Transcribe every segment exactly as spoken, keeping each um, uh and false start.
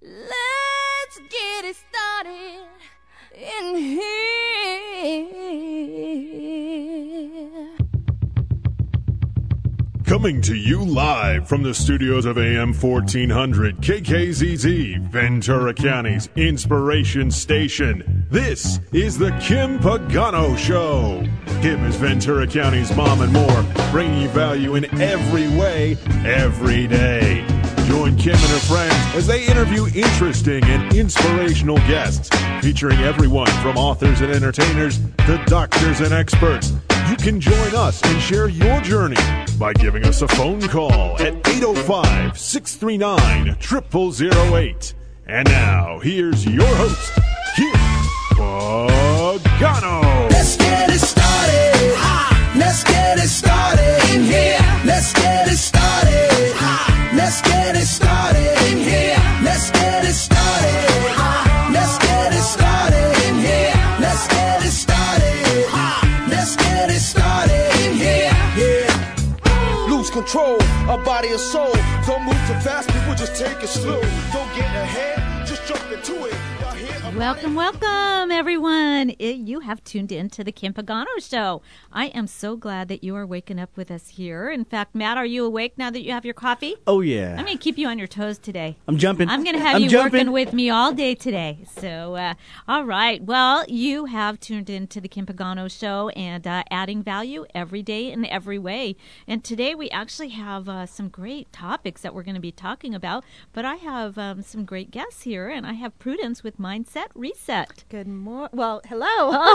Let's get it started in here. Coming to you live from the studios of A M fourteen hundred K K Z Z, Ventura County's inspiration station. This is the Kim Pagano Show. Kim is Ventura County's mom and more, bringing you value in every way, every day. Join Kim and her friends as they interview interesting and inspirational guests, featuring everyone from authors and entertainers to doctors and experts. You can join us and share your journey by giving us a phone call at eight oh five, six three nine, zero zero zero eight. And now, here's your host, Kim Pagano. Let's get it started. Ha! Let's get it started in here. Let's get it started. Ha! Let's get it started in here. Let's get it started. Ha! Let's get it started in here. Let's get it started. Ha! Let's get it started in here. Yeah. Lose control of body and soul. Don't move too fast, people just take it slow. Don't get ahead, just jump into it. Welcome, welcome, everyone. It, you have tuned in to the Kim Pagano Show. I am so glad that you are waking up with us here. In fact, Matt, are you awake now that you have your coffee? Oh, yeah. I'm going to keep you on your toes today. I'm jumping. I'm going to have I'm you jumping. working with me all day today. So, uh, all right. Well, you have tuned in to the Kim Pagano Show and uh, adding value every day in every way. And today we actually have uh, some great topics that we're going to be talking about. But I have um, some great guests here, and I have Prudence with Mindset Reset. Good morning. Well, hello.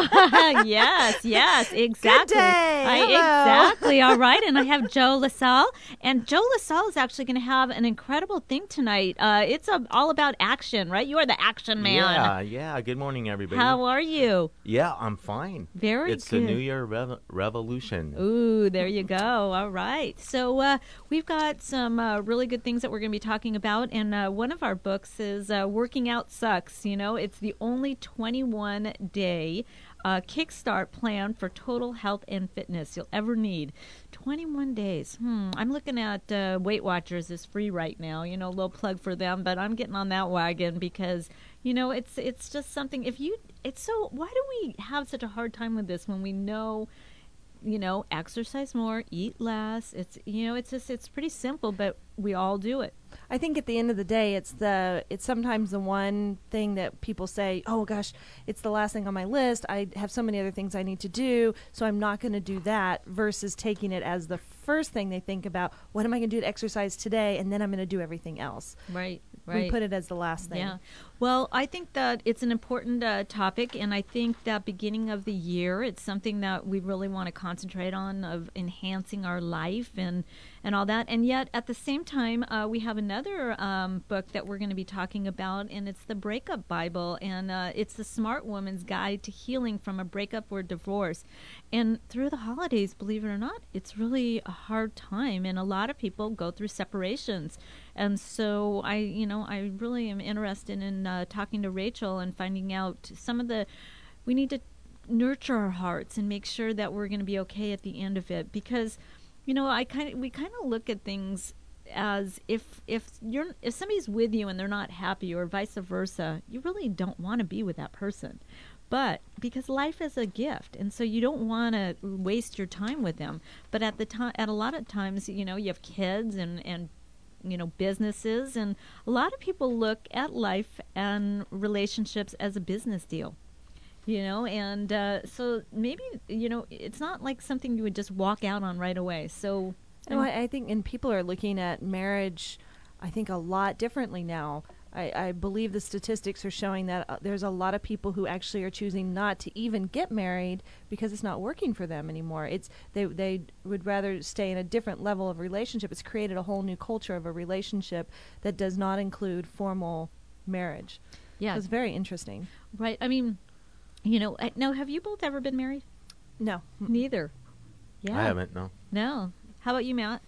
Oh, yes, yes, exactly. Good day. I, Hello. Exactly. All right. And I have Joe LaSalle. And Joe LaSalle is actually going to have an incredible thing tonight. Uh, it's a, all about action, right? You are the action man. Yeah, yeah. Good morning, everybody. How are you? Yeah, I'm fine. Very it's good. It's the New Year rev- revolution. Ooh, there you go. All right. So uh, we've got some uh, really good things that we're going to be talking about. And uh, one of our books is uh, Working Out Sucks. You know, it's the only twenty-one day uh, kickstart plan for total health and fitness you'll ever need. twenty-one days. Hmm. I'm looking at uh, Weight Watchers is free right now. You know, a little plug for them, but I'm getting on that wagon because, you know, it's it's just something. If you, it's so. Why do we have such a hard time with this when we know? You know, exercise more, eat less. It's, you know, it's just, it's pretty simple, but we all do it. I think at the end of the day, it's the it's sometimes the one thing that people say, oh, gosh, it's the last thing on my list. I have so many other things I need to do, so I'm not going to do that, versus taking it as the first thing they think about. What am I going to do to exercise today? And then I'm going to do everything else. Right, right. We put it as the last thing. Yeah. Well, I think that it's an important uh, topic, and I think that beginning of the year, it's something that we really want to concentrate on, of enhancing our life and, and all that. And yet, at the same time, uh, we have another um, book that we're going to be talking about, and it's the Breakup Bible, and uh, it's the Smart Woman's Guide to Healing from a Breakup or Divorce. And through the holidays, believe it or not, it's really a hard time, and a lot of people go through separations. And so I, you know, I really am interested in uh, talking to Rachel and finding out some of the, we need to nurture our hearts and make sure that we're going to be okay at the end of it. Because, you know, I kind of, we kind of look at things as if if you're if somebody's with you and they're not happy, or vice versa, you really don't want to be with that person. But because life is a gift, and so you don't want to waste your time with them. But at the time, at a lot of times, you know, you have kids and and you know, businesses, and a lot of people look at life and relationships as a business deal. You know, and uh, so maybe, you know, it's not like something you would just walk out on right away. So No, I, I think, and people are looking at marriage, I think, a lot differently now. I, I believe the statistics are showing that uh, there's a lot of people who actually are choosing not to even get married because it's not working for them anymore. It's they they would rather stay in a different level of relationship. It's created a whole new culture of a relationship that does not include formal marriage. Yeah, so it's very interesting. Right. I mean, you know, I, no. Have you both ever been married? No, neither. Yeah, I haven't. No. No. How about you, Matt?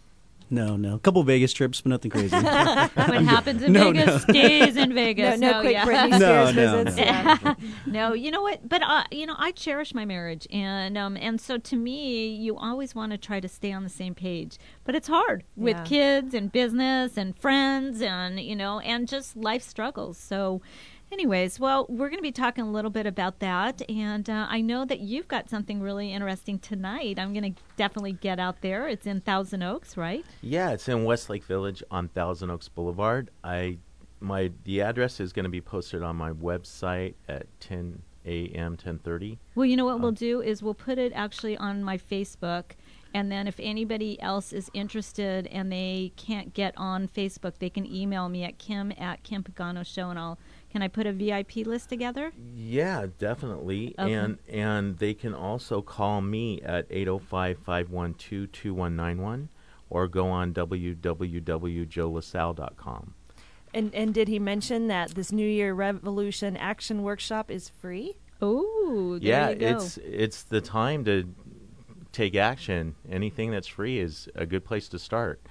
No, no. A couple Vegas trips, but nothing crazy. What happens in No, Vegas no. stays in Vegas. No, no quick yeah. Britney No, Spears no, visits. no. Yeah. No, you know what? But uh, you know, I cherish my marriage, and um, and so to me, you always want to try to stay on the same page. But it's hard with Yeah. kids and business and friends, and you know, and just life struggles. So. Anyways, well, we're going to be talking a little bit about that, and uh, I know that you've got something really interesting tonight. I'm going to definitely get out there. It's in Thousand Oaks, right? Yeah, it's in Westlake Village on Thousand Oaks Boulevard. I my the address is going to be posted on my website at ten a.m. ten thirty. Well, you know what we'll Um, do is we'll put it actually on my Facebook, and then if anybody else is interested and they can't get on Facebook, they can email me at kim at Kim Pagano Show, and I'll can I put a V I P list together? Yeah, definitely. Okay. And and they can also call me at eight oh five, five one two, two one nine one or go on w w w dot joe lasalle dot com. And and did he mention that this New Year Revolution Action Workshop is free? Oh, there Yeah, you go. it's it's the time to take action. Anything that's free is a good place to start.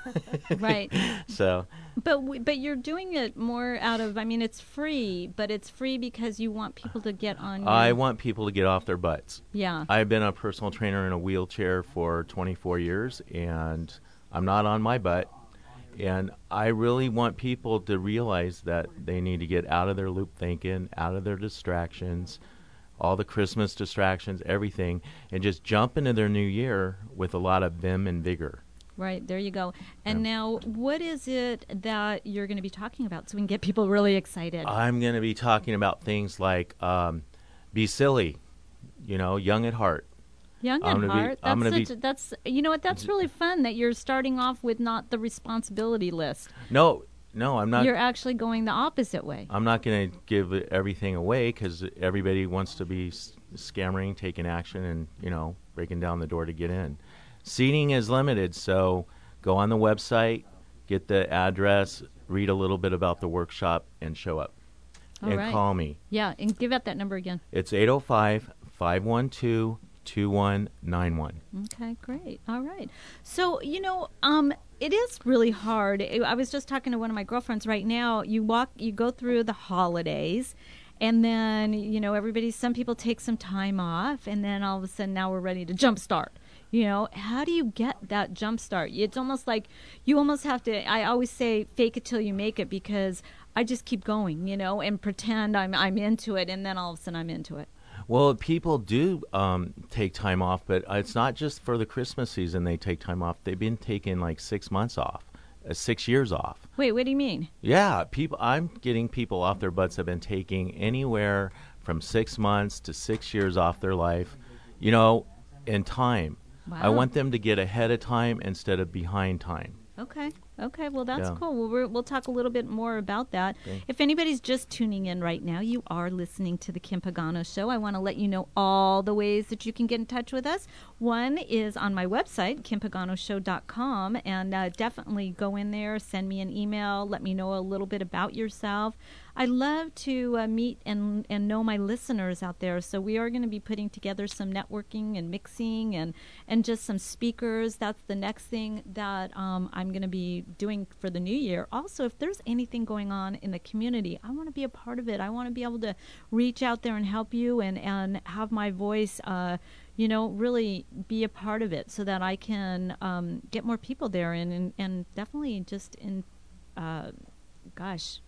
right. So, But we, but you're doing it more out of, I mean, it's free, but it's free because you want people to get on. Your, I want people to get off their butts. Yeah. I've been a personal trainer in a wheelchair for twenty-four years, and I'm not on my butt. And I really want people to realize that they need to get out of their loop thinking, out of their distractions, all the Christmas distractions, everything, and just jump into their new year with a lot of vim and vigor. Right, there you go. And Yeah. now, what is it that you're going to be talking about so we can get people really excited? I'm going to be talking about things like um, be silly, you know, young at heart. Young I'm at gonna be- heart. I'm That's gonna such, be- that's you know what? That's really fun that you're starting off with not the responsibility list. No, no, I'm not. You're actually going the opposite way. I'm not going to give everything away because everybody wants to be s- scammering, taking action, and, you know, breaking down the door to get in. Seating is limited, so go on the website, get the address, read a little bit about the workshop, and show up. All and right. call me. Yeah, and give out that number again. It's eight oh five, five one two, two one nine one. Okay, great. All right. So, you know, um, it is really hard. I I was just talking to one of my girlfriends right now. You walk, you go through the holidays, and then, you know, everybody, some people take some time off, and then all of a sudden now we're ready to jumpstart. You know, how do you get that jump start? It's almost like you almost have to, I always say, fake it till you make it, because I just keep going, you know, and pretend I'm I'm into it, and then all of a sudden I'm into it. Well, people do um, take time off, but it's not just for the Christmas season they take time off. They've been taking like six months off, uh, six years off. Wait, what do you mean? Yeah, people. I'm getting people off their butts have been taking anywhere from six months to six years off their life, you know, in time. I Wow. want them to get ahead of time instead of behind time. Okay. Okay. Well, that's Yeah. cool. Well, we're, we'll talk a little bit more about that. Okay. If anybody's just tuning in right now, you are listening to the Kim Pagano Show. I want to let you know all the ways that you can get in touch with us. One is on my website, kim pagano show dot com, and uh, definitely go in there, send me an email, let me know a little bit about yourself. I love to uh, meet and and know my listeners out there. So we are going to be putting together some networking and mixing and and just some speakers. That's the next thing that um, I'm going to be doing for the new year. Also, if there's anything going on in the community, I want to be a part of it. I want to be able to reach out there and help you and and have my voice. Uh, you know, really be a part of it so that I can um, get more people there and and, and definitely just in, uh, gosh.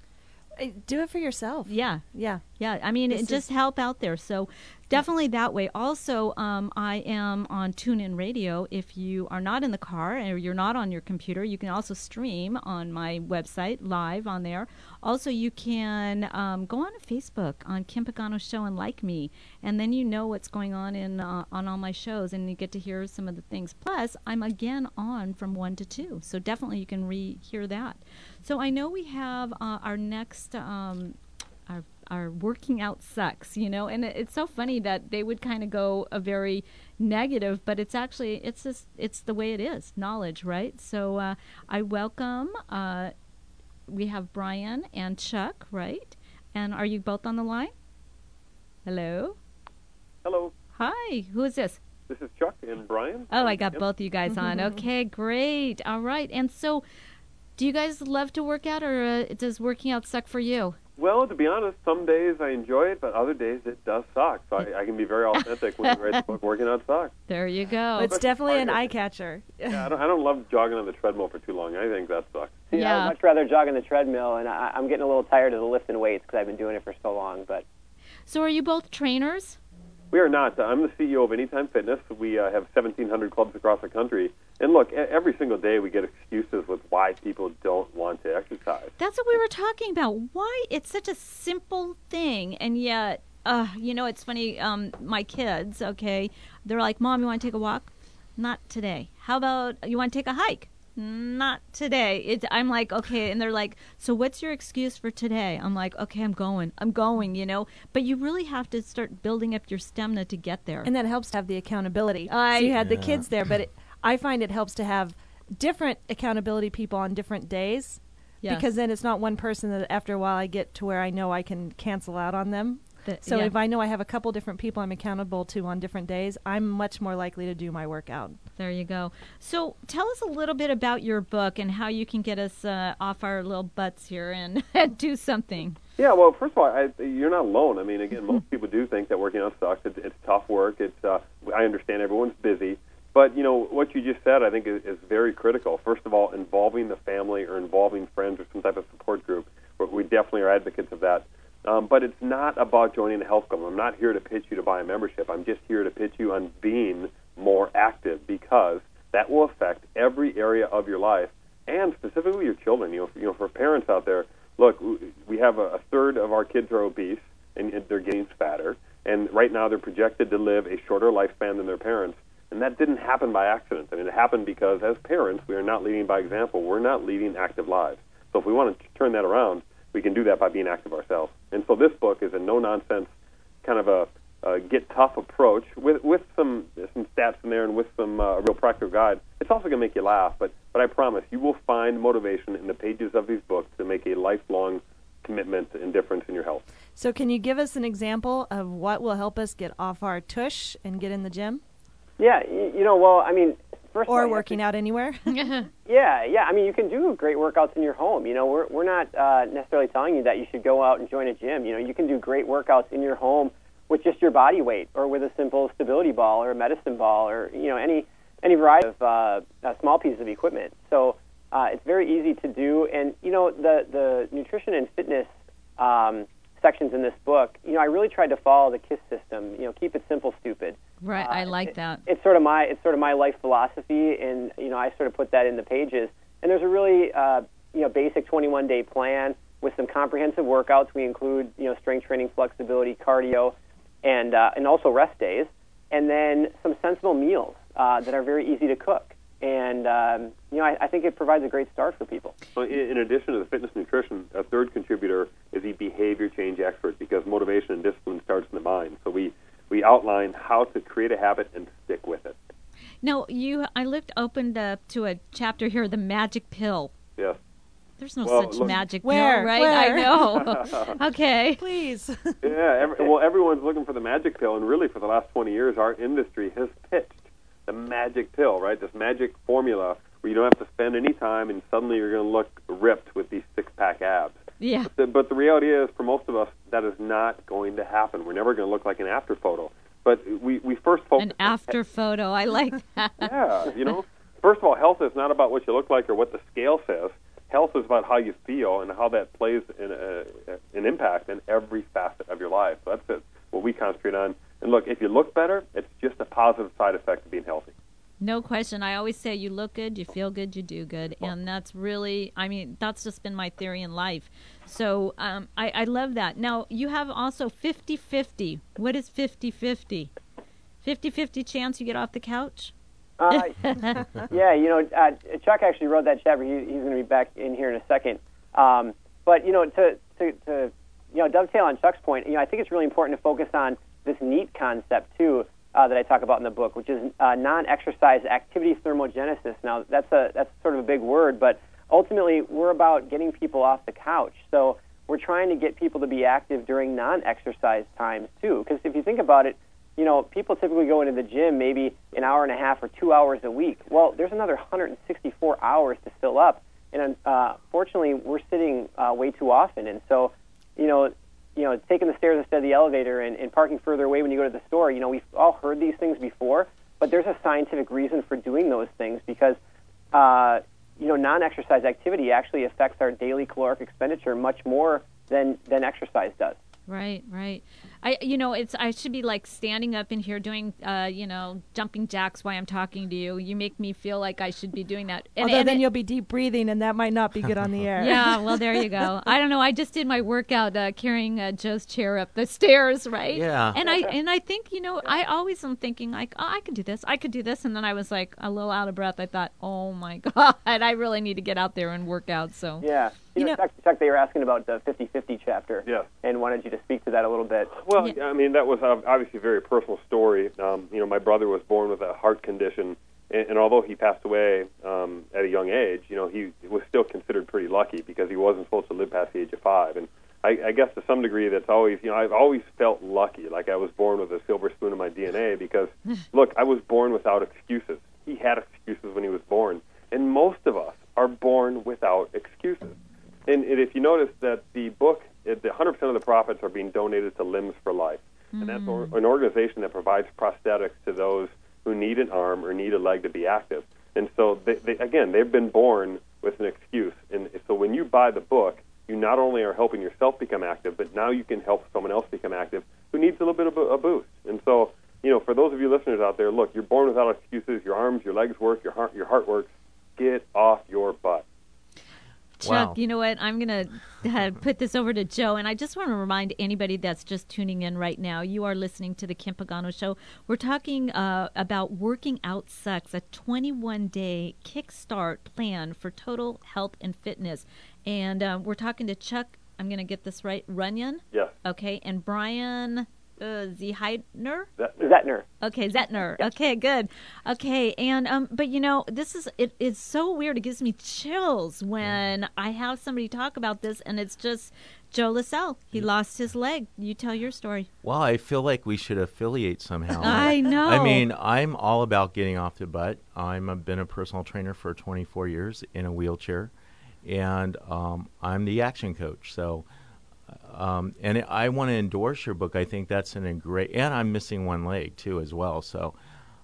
Uh, Do it for yourself. Yeah, Yeah. yeah. I mean, This it just is- help out there. So definitely that way. Also, um, I am on TuneIn Radio. If you are not in the car or you're not on your computer, you can also stream on my website live on there. Also, you can um, go on to Facebook on Kim Pagano Show and like me, and then you know what's going on in uh, on all my shows, and you get to hear some of the things. Plus, I'm again on from one to two, so definitely you can re-hear that. So I know we have uh, our next. Um, our our working out sucks, you know, and it, it's so funny that they would kind of go a very negative, but it's actually it's just it's the way it is, knowledge, right? So uh, I welcome. Uh, we have Brian and Chuck, right? And are you both on the line? Hello. Hello, Hi. Who is this? This is Chuck and Brian. Oh, I got Yep. both of you guys on. Okay, great. All right. And so, do you guys love to work out, or uh, does working out suck for you? Well, to be honest, some days I enjoy it, but other days it does suck. So I, I can be very authentic when I write the book, Working Out Sucks. There you go. It's definitely an Target. eye catcher. Yeah, I don't, I don't love jogging on the treadmill for too long. I think that sucks. Yeah, Yeah. I'd much rather jog on the treadmill, and I, I'm getting a little tired of the lifting weights because I've been doing it for so long. But So, are you both trainers? We are not. I'm the C E O of Anytime Fitness. We uh, have seventeen hundred clubs across the country. And look, e- every single day we get excuses with why people don't want to exercise. That's what we were talking about. Why it's such a simple thing, and yet, uh, you know, it's funny. Um, my kids, okay, they're like, "Mom, you want to take a walk?" Not today. How about you want to take a hike? Not today. It's, I'm like, okay, and they're like, so what's your excuse for today? I'm like, okay, I'm going. I'm going, you know. But you really have to start building up your stamina to get there. And that helps to have the accountability. I- so you had Yeah. the kids there, but it, I find it helps to have different accountability people on different days. Yes. Because then it's not one person that after a while I get to where I know I can cancel out on them. The- So yeah. if I know I have a couple different people I'm accountable to on different days, I'm much more likely to do my workout. There you go. So tell us a little bit about your book and how you can get us uh, off our little butts here and do something. Yeah, well, first of all, I, you're not alone. I mean, again, most people do think that working out sucks. It's, it's tough work. It's uh, I understand everyone's busy. But, you know, what you just said, I think, is, is very critical. First of all, involving the family or involving friends or some type of support group. We definitely are advocates of that. Um, but it's not about joining a health club. I'm not here to pitch you to buy a membership. I'm just here to pitch you on being more active, because that will affect every area of your life, and specifically your children. You know, for, you know, for parents out there, look, we have a, a third of our kids are obese, and they're getting fatter. And right now they're projected to live a shorter lifespan than their parents. And that didn't happen by accident. I mean, it happened because as parents, we are not leading by example. We're not leading active lives. So if we want to turn that around, we can do that by being active ourselves. And so this book is a no-nonsense kind of a uh, get-tough approach with with some some stats in there and with some uh, real practical guide. It's also going to make you laugh, but, but I promise you will find motivation in the pages of these books to make a lifelong commitment and difference in your health. So can you give us an example of what will help us get off our tush and get in the gym? yeah, you, you know, well, I mean, first of all, Or you have working to- out anywhere? Yeah, yeah. I mean, you can do great workouts in your home. You know, we're we're not uh, necessarily telling you that you should go out and join a gym. You know, you can do great workouts in your home with just your body weight, or with a simple stability ball or a medicine ball, or you know, any any variety of uh, uh, small pieces of equipment. So uh, it's very easy to do. And you know, the the nutrition and fitness um, sections in this book, you know, I really tried to follow the KISS system. You know, keep it simple, stupid. Right, Uh, I like it- that. It's sort of my it's sort of my life philosophy, and you know I sort of put that in the pages. And there's a really uh, you know basic twenty-one day plan with some comprehensive workouts. We include you know strength training, flexibility, cardio, and uh, and also rest days, and then some sensible meals uh, that are very easy to cook. And um, you know I, I think it provides a great start for people. Well, in, in addition to the fitness nutrition, a third contributor is the behavior change expert, because motivation and discipline starts in the mind. So we, we outline how to create a habit and stick with it. Now, you, I looked opened up to a chapter here, the magic pill. Yes. There's no Well, such look- magic Where? pill, right? Where? I know. Okay. Please. Yeah, every, well, everyone's looking for the magic pill, and really for the last twenty years, our industry has pitched the magic pill, right? This magic formula where you don't have to spend any time, and suddenly you're going to look ripped with these six-pack abs. Yeah. But the, but the reality is, for most of us, that is not going to happen. We're never going to look like an after photo. But we, we first focus An after photo. I like that. Yeah, you know, first of all, health is not about what you look like or what the scale says. Health is about how you feel and how that plays in a, an impact in every facet of your life. So that's it, what we concentrate on. And look, if you look better, it's just a positive side effect of being healthy. No question. I always say you look good, you feel good, you do good. And that's really, I mean, that's just been my theory in life. So um, I, I love that. Now, you have also fifty-fifty. What is fifty-fifty? fifty-fifty chance you get off the couch? Uh, yeah, you know, uh, Chuck actually wrote that chapter. He, he's going to be back in here in a second. Um, but, you know, to, to, to, you know, dovetail on Chuck's point, you know, I think it's really important to focus on this NEAT concept, too, uh, that I talk about in the book, which is uh, non-exercise activity thermogenesis. Now, that's a that's sort of a big word, but ultimately we're about getting people off the couch. So we're trying to get people to be active during non-exercise times, too, because if you think about it, you know, people typically go into the gym maybe an hour and a half or two hours a week. Well, there's another one hundred sixty-four hours to fill up, and uh, fortunately, we're sitting uh, way too often. And so, you know, you know, taking the stairs instead of the elevator and, and parking further away when you go to the store. You know, we've all heard these things before, but there's a scientific reason for doing those things because, uh, you know, non-exercise activity actually affects our daily caloric expenditure much more than than exercise does. Right, right. I, you know, it's I should be like standing up in here doing, uh, you know, jumping jacks while I'm talking to you. You make me feel like I should be doing that. And, Although and then it, you'll be deep breathing, and that might not be good on the air. Yeah, well, there you go. I don't know. I just did my workout uh, carrying uh, Joe's chair up the stairs, right? Yeah. And I and I think, you know, I always am thinking like, oh, I could do this, I could do this, and then I was like a little out of breath. I thought, oh my God, I really need to get out there and work out. So yeah. You, You know, know- Chuck, Chuck, they were asking about the fifty-fifty chapter Yes. and wanted you to speak to that a little bit. Well, Yeah. I mean, that was ob- obviously a very personal story. Um, you know, my brother was born with a heart condition, and, and although he passed away um, at a young age, you know, he was still considered pretty lucky because he wasn't supposed to live past the age of five. And I, I guess to some degree, that's always, you know, I've always felt lucky, like I was born with a silver spoon in my D N A because, look, I was born without excuses. He had excuses when he was born, and most of us are born without excuses. And, and if you notice that the book, it, the one hundred percent of the profits are being donated to Limbs for Life. And that's or, an organization that provides prosthetics to those who need an arm or need a leg to be active. And so, they, they, again, they've been born with an excuse. And so when you buy the book, you not only are helping yourself become active, but now you can help someone else become active who needs a little bit of a, a boost. And so, you know, for those of you listeners out there, look, you're born without excuses. Your arms, your legs work, your heart, your heart works. Get off your butt. Chuck, Wow. you know what? I'm going to uh, put this over to Joe, and I just want to remind anybody that's just tuning in right now, you are listening to the Kim Pagano Show. We're talking uh, about Working Out Sucks, a twenty-one day kickstart plan for total health and fitness. And uh, we're talking to Chuck, I'm going to get this right, Runyon? Yes. Okay, and Brian uh, Zeheidner? That, Zetner. Okay, Zetner. Okay, good. Okay, and um, but you know, this is it. It's so weird. It gives me chills when I have somebody talk about this, and it's just Joe Lascelles. He lost his leg. You tell your story. Well, I feel like we should affiliate somehow. I know. I mean, I'm all about getting off the butt. I'm a, been a personal trainer for twenty-four years in a wheelchair, and um, I'm the action coach. So, um, and I want to endorse your book. I think that's an, a great, and I'm missing one leg too as well. So,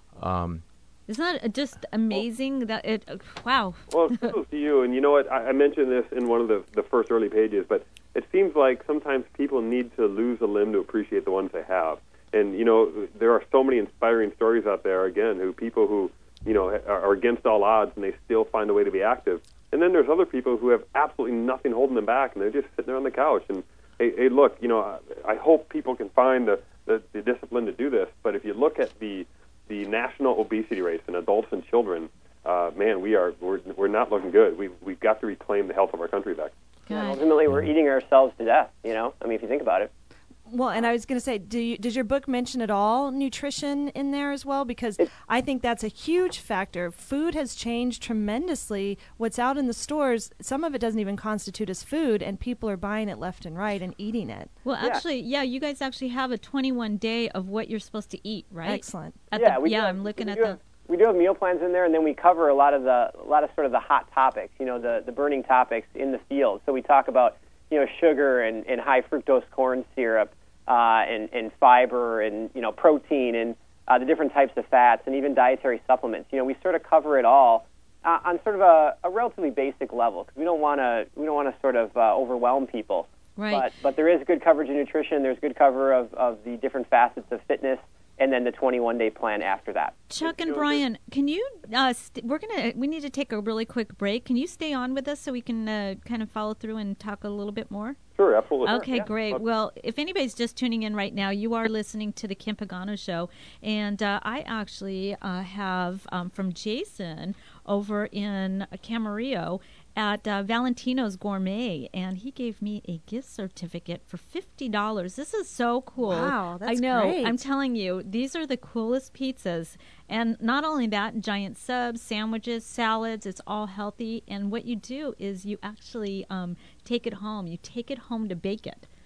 um, Isn't that just amazing that it? Uh, wow. Well, kudos to you. And you know what? I, I mentioned this in one of the, the first early pages, but it seems like sometimes people need to lose a limb to appreciate the ones they have. And, you know, there are so many inspiring stories out there, again, who people who, you know, are, are against all odds and they still find a way to be active. And then there's other people who have absolutely nothing holding them back, and they're just sitting there on the couch. And, hey, hey look, you know, I, I hope people can find the, the, the discipline to do this. But if you look at the the national obesity rates in adults and children, uh, man, we are we're, we're not looking good. We've we've got to reclaim the health of our country back. And Good. ultimately, we're eating ourselves to death. You know, I mean, if you think about it. Well, and I was going to say, do you, does your book mention at all nutrition in there as well? Because I think that's a huge factor. Food has changed tremendously. What's out in the stores, some of it doesn't even constitute as food, and people are buying it left and right and eating it. Well, Yeah. actually, yeah, you guys actually have a twenty-one day of what you're supposed to eat, right? Excellent. At yeah, the, we yeah, do have- I'm looking we at do the. have- We do have meal plans in there, and then we cover a lot of the a lot of sort of the hot topics. You know, the the burning topics in the field. So we talk about you know sugar and, and high fructose corn syrup, uh, and and fiber, and you know protein, and uh, the different types of fats, and even dietary supplements. You know, we sort of cover it all uh, on sort of a, a relatively basic level because we don't want to we don't want to sort of uh, overwhelm people. Right. But but there is good coverage in nutrition. There's good cover of, of the different facets of fitness. And then the twenty-one day plan after that. Chuck and Brian, can you? Uh, st- we're gonna. We need to take a really quick break. Can you stay on with us so we can uh, kind of follow through and talk a little bit more? Sure, absolutely. Okay, Yeah. great. Well, if anybody's just tuning in right now, you are listening to the Kim Pagano Show, and uh, I actually uh, have um, from Jason over in Camarillo at uh, Valentino's Gourmet, and he gave me a gift certificate for fifty dollars. This is so cool. Wow, that's I know. great. I'm telling you, these are the coolest pizzas. And not only that, giant subs, sandwiches, salads, it's all healthy. And what you do is you actually um, take it home. You take it home to bake it.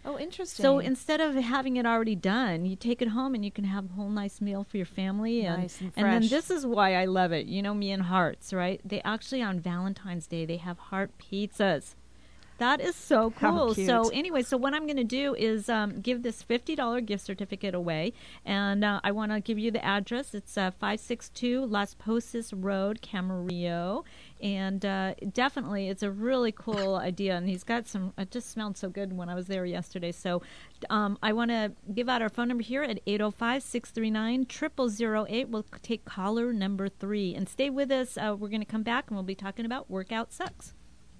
Oh, interesting. So instead of having it already done, you take it home and you can have a whole nice meal for your family. And, Nice and and then fresh. this is why I love it. You know me and hearts, right? They actually, on Valentine's Day, they have heart pizzas. That is so How cool. cute. So anyway, so what I'm going to do is um, give this fifty dollars gift certificate away. And uh, I want to give you the address. It's uh, five sixty-two Las Posas Road, Camarillo. And uh, definitely, it's a really cool idea. And he's got some, it just smelled so good when I was there yesterday. So um, I want to give out our phone number here at eight oh five, six three nine, zero zero zero eight. We'll take caller number three. And stay with us. Uh, we're going to come back and we'll be talking about Workout Sucks.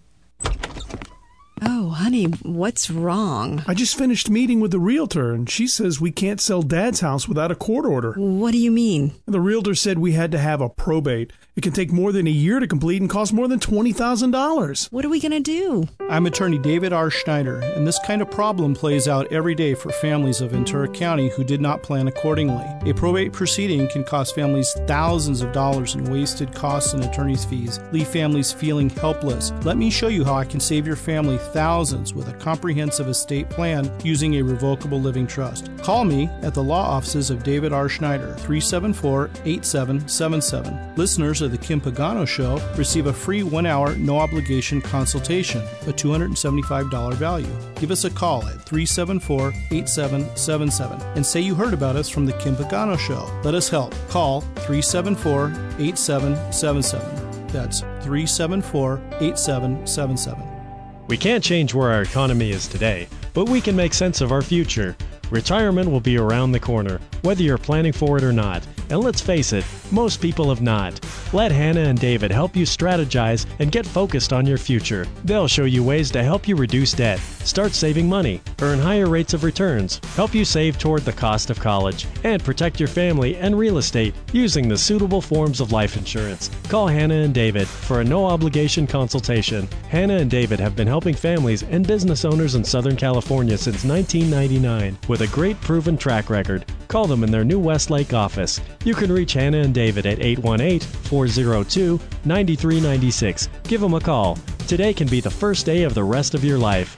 Oh, honey, what's wrong? I just finished meeting with the realtor, and she says we can't sell Dad's house without a court order. What do you mean? The realtor said we had to have a probate. It can take more than a year to complete and cost more than twenty thousand dollars. What are we going to do? I'm attorney David R. Schneider, and this kind of problem plays out every day for families of Ventura County who did not plan accordingly. A probate proceeding can cost families thousands of dollars in wasted costs and attorney's fees, leave families feeling helpless. Let me show you how I can save your family thousands with a comprehensive estate plan using a revocable living trust. Call me at the law offices of David R. Schneider, three seven four, eight seven seven seven. Listeners of the Kim Pagano Show receive a free one-hour, no-obligation consultation, a two hundred seventy-five dollars value. Give us a call at three seven four, eight seven seven seven and say you heard about us from the Kim Pagano Show. Let us help. Call three seven four, eight seven seven seven. That's three seven four, eight seven seven seven. We can't change where our economy is today, but we can make sense of our future. Retirement will be around the corner, whether you're planning for it or not. And let's face it, most people have not. Let Hannah and David help you strategize and get focused on your future. They'll show you ways to help you reduce debt, start saving money, earn higher rates of returns, help you save toward the cost of college, and protect your family and real estate using the suitable forms of life insurance. Call Hannah and David for a no-obligation consultation. Hannah and David have been helping families and business owners in Southern California since nineteen ninety-nine with a great proven track record. Call them in their new Westlake office. You can reach Hannah and David at eight one eight, four oh two, nine three nine six. Give them a call. Today can be the first day of the rest of your life.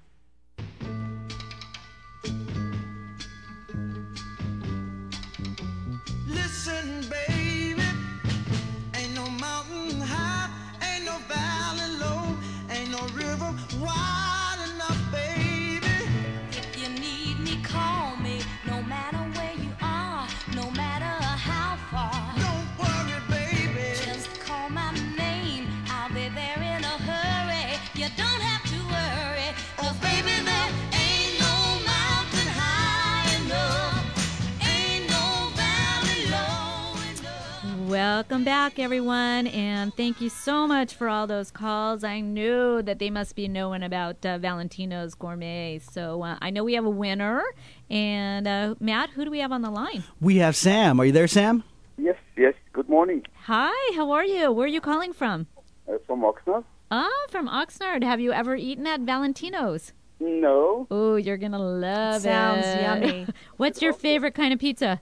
Listen, baby, ain't no mountain high, ain't no valley low, ain't no river wide enough, baby. If you need me, call me. No matter where you are, no matter how far. Don't worry, baby. Just call my name. I'll be there in a hurry. You don't have to worry. 'Cause baby, there ain't no mountain high enough. Ain't no valley low enough. Welcome back, everyone, and thank you so much for all those calls. I knew that they must be knowing about uh, Valentino's Gourmet, so uh, I know we have a winner. And uh, Matt, who do we have on the line? We have Sam. Are you there, Sam? Yes, yes. Good morning. Hi, how are you? Where are you calling from? Uh, from Oxnard? Ah, from Oxnard. Have you ever eaten at Valentino's? No. Oh, you're going to love Sounds it. yummy. What's your favorite kind of pizza?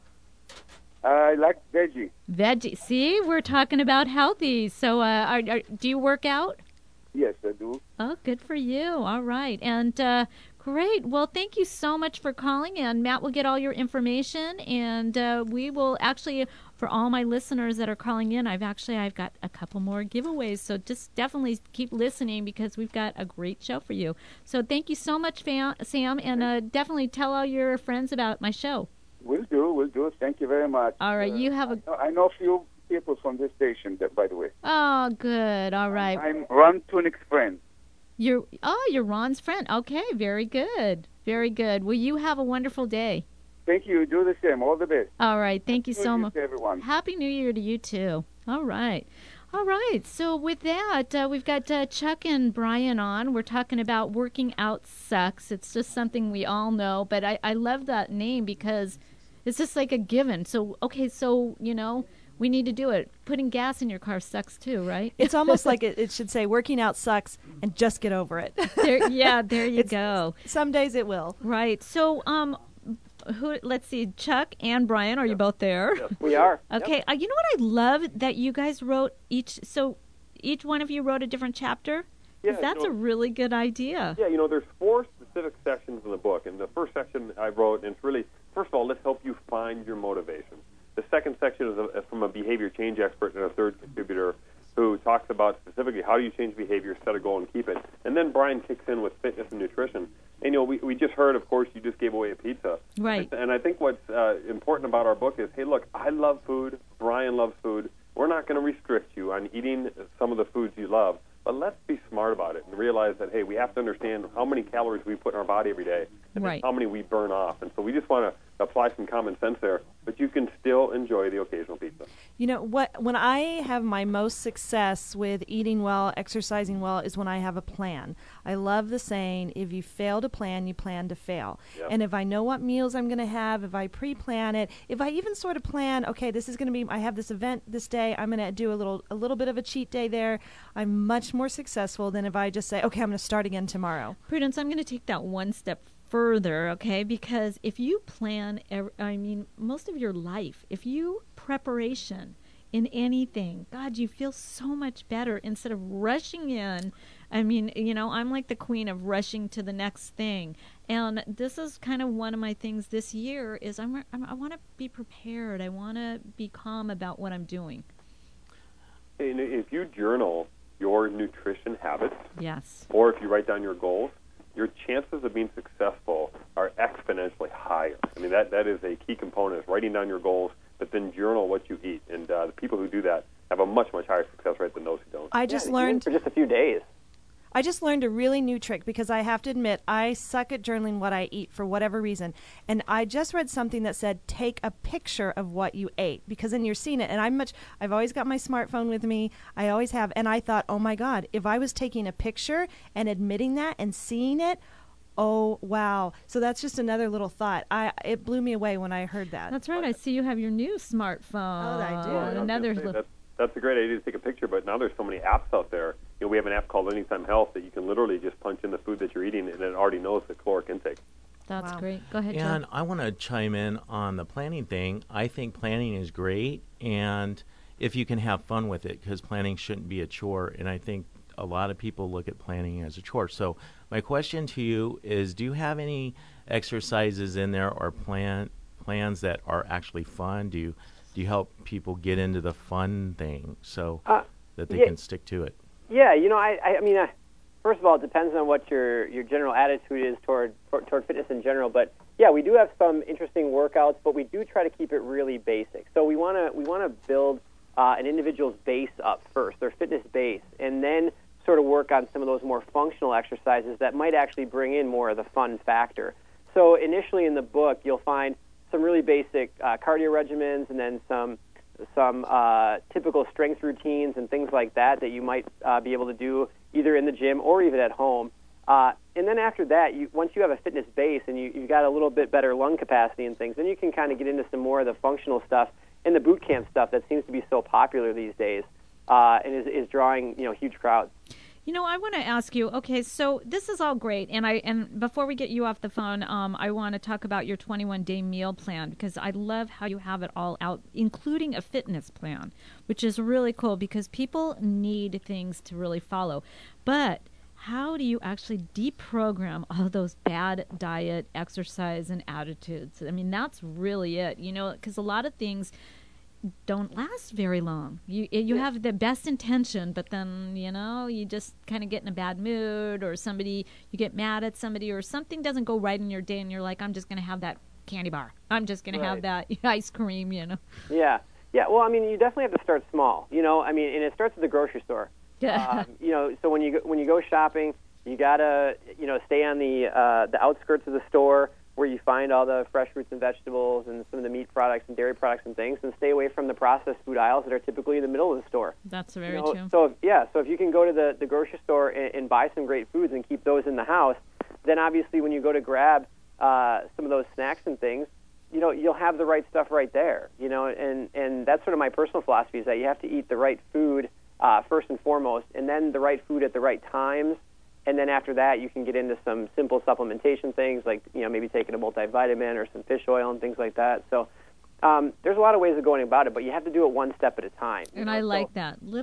I like veggie. Veggie. See, we're talking about healthy. So uh, are, are, do you work out? Yes, I do. Oh, good for you. All right. And uh, great. Well, thank you so much for calling. And Matt will get all your information. And uh, we will actually, for all my listeners that are calling in, I've actually, I've got a couple more giveaways. So just definitely keep listening because we've got a great show for you. So thank you so much, Fa- Sam. And uh, definitely tell all your friends about my show. Will do, will do. Thank you very much. All right. Uh, You have a... I know, I know a few people from this station, that, by the way. Oh, good. All right. I'm Ron Tunik's friend. You're, oh, you're Ron's friend. Okay. Very good. Very good. Well, you have a wonderful day. Thank you. Do the same. All the best. All right. Thank you Happy so New Year much. to everyone. Happy New Year to you, too. All right. All right. So with that, uh, we've got uh, Chuck and Brian on. We're talking about working out sucks. It's just something we all know. But I, I love that name because it's just like a given. So, okay, so, you know, we need to do it. Putting gas in your car sucks, too, right? It's almost like it, it should say working out sucks and just get over it. There, yeah, there you go. Some days it will. Right. So, um, who? Let's see, Chuck and Brian, are you both there? Yes, we are. Okay. Yep. Uh, you know what I love that you guys wrote each. So, each one of you wrote a different chapter. Yeah, 'Cause that's you know, a really good idea. Yeah, you know, there's four specific sections in the book, and the first section I wrote, and it's really, first of all, let's help you find your motivation. The second section is a, from a behavior change expert and a third contributor who talks about specifically how do you change behavior, set a goal, and keep it. And then Brian kicks in with fitness and nutrition. And, you know, we, we just heard, of course, you just gave away a pizza. Right. And I think what's uh, important about our book is, hey, look, I love food. Brian loves food. We're not going to restrict you on eating some of the foods you love, but let's be smart about it and realize that, hey, we have to understand how many calories we put in our body every day and Right. how many we burn off. And so we just want to apply some common sense there, but you can still enjoy the occasional pizza. You know what? When I have my most success with eating well, exercising well, is when I have a plan. I love the saying, if you fail to plan, you plan to fail. Yep. And if I know what meals I'm going to have, if I pre-plan it, if I even sort of plan, okay, this is going to be, I have this event this day, I'm going to do a little, a little bit of a cheat day there, I'm much more successful than if I just say, okay, I'm going to start again tomorrow. Prudence, I'm going to take that one step further, okay? Because if you plan, ev- I mean, most of your life, if you preparation in anything, God, you feel so much better instead of rushing in. I mean, you know, I'm like the queen of rushing to the next thing. And this is kind of one of my things this year is I'm, I'm I want to be prepared. I want to be calm about what I'm doing. And if you journal your nutrition habits, yes, or if you write down your goals, your chances of being successful are exponentially higher. I mean, that, that is a key component, is writing down your goals, but then journal what you eat. And uh, the people who do that have a much, much higher success rate than those who don't. I just Yeah, learned for just a few days. I just learned a really new trick because I have to admit I suck at journaling what I eat for whatever reason. And I just read something that said take a picture of what you ate because then you're seeing it. And I'm much I've always got my smartphone with me. I always have. And I thought, oh my God, if I was taking a picture and admitting that and seeing it, oh wow. So that's just another little thought. I it blew me away when I heard that. That's right. I see you have your new smartphone. Oh, I do. Well, I was Another gonna say, little. that's, that's a great idea to take a picture, but now there's so many apps out there. You know, we have an app called Anytime Health that you can literally just punch in the food that you're eating, and it already knows the caloric intake. That's great. Go ahead, And Joe. I want to chime in on the planning thing. I think planning is great, and if you can have fun with it, because planning shouldn't be a chore, and I think a lot of people look at planning as a chore. So my question to you is, do you have any exercises in there or plan plans that are actually fun? Do you do you help people get into the fun thing so Uh, that they yeah. can stick to it? Yeah, you know, I, I, I mean, uh, first of all, it depends on what your, your general attitude is toward, toward toward fitness in general. But yeah, we do have some interesting workouts, but we do try to keep it really basic. So we want to we want to build uh, an individual's base up first, their fitness base, and then sort of work on some of those more functional exercises that might actually bring in more of the fun factor. So initially in the book, you'll find some really basic uh, cardio regimens, and then some some uh, typical strength routines and things like that that you might uh, be able to do either in the gym or even at home. Uh, and then after that, you, once you have a fitness base and you, you've got a little bit better lung capacity and things, then you can kind of get into some more of the functional stuff and the boot camp stuff that seems to be so popular these days uh, and is, is drawing, you know, huge crowds. You know, I want to ask you. Okay, so this is all great, and I and before we get you off the phone, um, I want to talk about your twenty-one day meal plan because I love how you have it all out, including a fitness plan, which is really cool because people need things to really follow. But how do you actually deprogram all those bad diet, exercise, and attitudes? I mean, that's really it. You know, because a lot of things don't last very long. You you Yeah. have the best intention, but then, you know, you just kind of get in a bad mood, or somebody, you get mad at somebody, or something doesn't go right in your day, and you're like, I'm just going to have that candy bar. I'm just going to have that ice cream, you know. Yeah. Yeah, well, I mean, you definitely have to start small, you know. I mean, and it starts at the grocery store. um, you know, so when you go, when you go shopping, you gotta, you know, stay on the uh, the outskirts of the store where you find all the fresh fruits and vegetables and some of the meat products and dairy products and things, and stay away from the processed food aisles that are typically in the middle of the store. That's very You know, true. So if, yeah, so if you can go to the, the grocery store and, and buy some great foods and keep those in the house, then obviously when you go to grab uh, some of those snacks and things, you know, you'll have the right stuff right there. You know, and and that's sort of my personal philosophy is that you have to eat the right food uh, first and foremost, and then the right food at the right times. And then after that, you can get into some simple supplementation things like, you know, maybe taking a multivitamin or some fish oil and things like that. So um, there's a lot of ways of going about it, but you have to do it one step at a time. And know? I So- like that. Little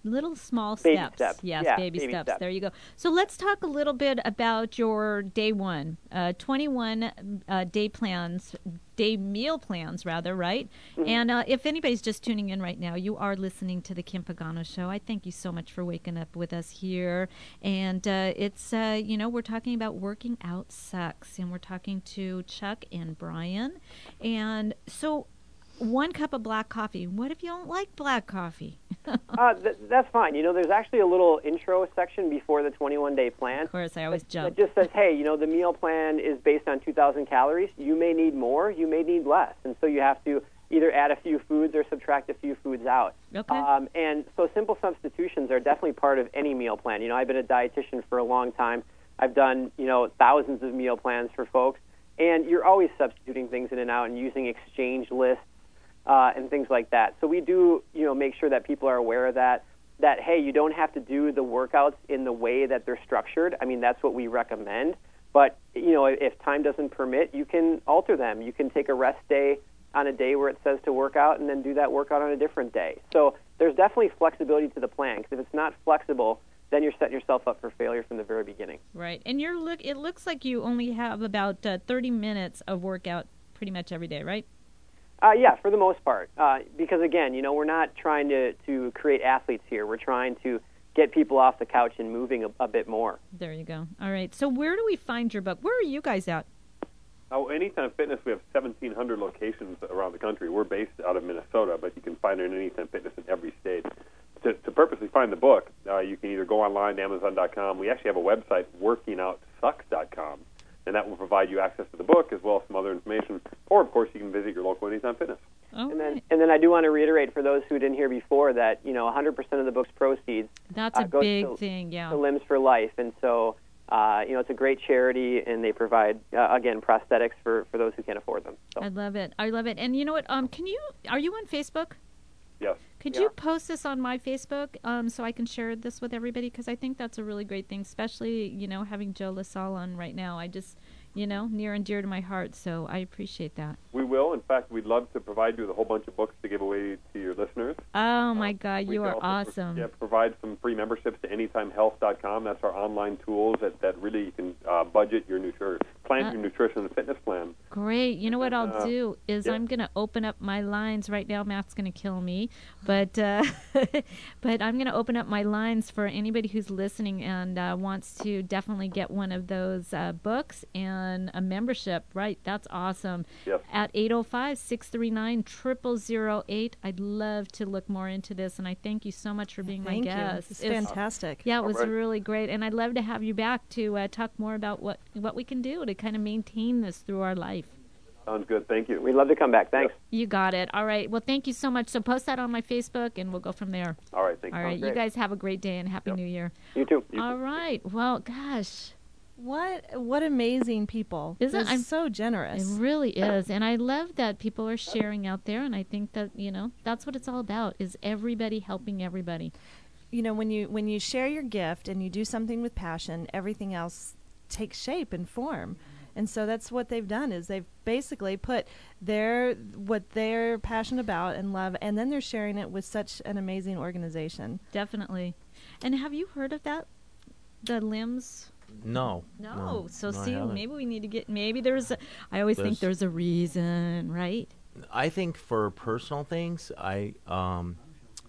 little small Baby steps. steps. Yes, Yeah, baby, baby steps. steps. There you go. So let's talk a little bit about your day one, uh, twenty-one uh, day plans, day meal plans, rather, right? Mm-hmm. And uh, if anybody's just tuning in right now, you are listening to the Kim Pagano Show. I thank you so much for waking up with us here. And uh, it's, uh, you know, we're talking about working out sucks, and we're talking to Chuck and Brian. And so one cup of black coffee. What if you don't like black coffee? uh, th- that's fine. You know, there's actually a little intro section before the twenty-one day plan. Of course, I always that, jump. That just says, hey, you know, the meal plan is based on two thousand calories. You may need more, you may need less. And so you have to either add a few foods or subtract a few foods out. Okay. Um, and so simple substitutions are definitely part of any meal plan. You know, I've been a dietitian for a long time. I've done, you know, thousands of meal plans for folks. And you're always substituting things in and out and using exchange lists. Uh, and things like that. So we do, you know, make sure that people are aware of that, that, hey, you don't have to do the workouts in the way that they're structured. I mean, that's what we recommend. But, you know, if time doesn't permit, you can alter them. You can take a rest day on a day where it says to work out and then do that workout on a different day. So there's definitely flexibility to the plan, because if it's not flexible, then you're setting yourself up for failure from the very beginning. Right. And you're look. it looks like you only have about uh, thirty minutes of workout pretty much every day, right? Uh, yeah, for the most part. Uh, because, again, you know, we're not trying to, to create athletes here. We're trying to get people off the couch and moving a, a bit more. There you go. All right. So where do we find your book? Where are you guys at? Oh, Anytime Fitness, we have seventeen hundred locations around the country. We're based out of Minnesota, but you can find it in Anytime Fitness in every state. To, to purposely find the book, uh, you can either go online to Amazon dot com. We actually have a website, working out sucks dot com. And that will provide you access to the book as well as some other information. Or, of course, you can visit your local Anytime Fitness. Oh, and then, and then I do want to reiterate for those who didn't hear before that, you know, one hundred percent of the book's proceeds That's uh, a goes big to, thing, yeah. to Limbs for Life. And so, uh, you know, it's a great charity, and they provide, uh, again, prosthetics for, for those who can't afford them. So. I love it. I love it. And you know what? Um, can you? Are you on Facebook? Yes. Could Yeah. you post this on my Facebook um, so I can share this with everybody? Because I think that's a really great thing, especially, you know, having Joe LaSalle on right now. I just, you know, near and dear to my heart, so I appreciate that. We will. In fact, we'd love to provide you with a whole bunch of books to give away to your listeners. Oh, my God, We you can are also awesome. Pro- yeah, provide some free memberships to anytime health dot com. That's our online tools that, that really you can uh, budget your nutrition, plan Uh, your nutrition and fitness plan. Great. You know what I'll Uh, do is yeah. I'm going to open up my lines right now. Matt's going to kill me, but uh, but I'm going to open up my lines for anybody who's listening and uh, wants to definitely get one of those uh, books and a membership. Right. That's awesome. Yes. At eight oh five, six three nine, zero zero zero eight. I'd love to look more into this, and I thank you so much for being Thank my you. guest. It's fantastic. Yeah, it was All right. really great, and I'd love to have you back to uh, talk more about what, what we can do to kind of maintain this through our life. Sounds good. Thank you. We'd love to come back. Thanks. You got it. All right. Well, thank you so much. So post that on my Facebook, and we'll go from there. All right. Thank you. All right. You great. guys have a great day, and Happy Yep. New Year. You too. All right. Well, gosh. What what amazing people. Isn't They're I'm so It generous. really is. And I love that people are sharing out there, and I think that, you know, that's what it's all about, is everybody helping everybody. You know, when you when you share your gift and you do something with passion, everything else takes shape and form. And so that's what they've done, is they've basically put their what they're passionate about and love, and then they're sharing it with such an amazing organization. Definitely. And have you heard of that? The Limbs? No. No. no So no, I see, haven't. maybe we need to get, maybe there's, a, I always think There's- there's a reason, right? I think for personal things, I um,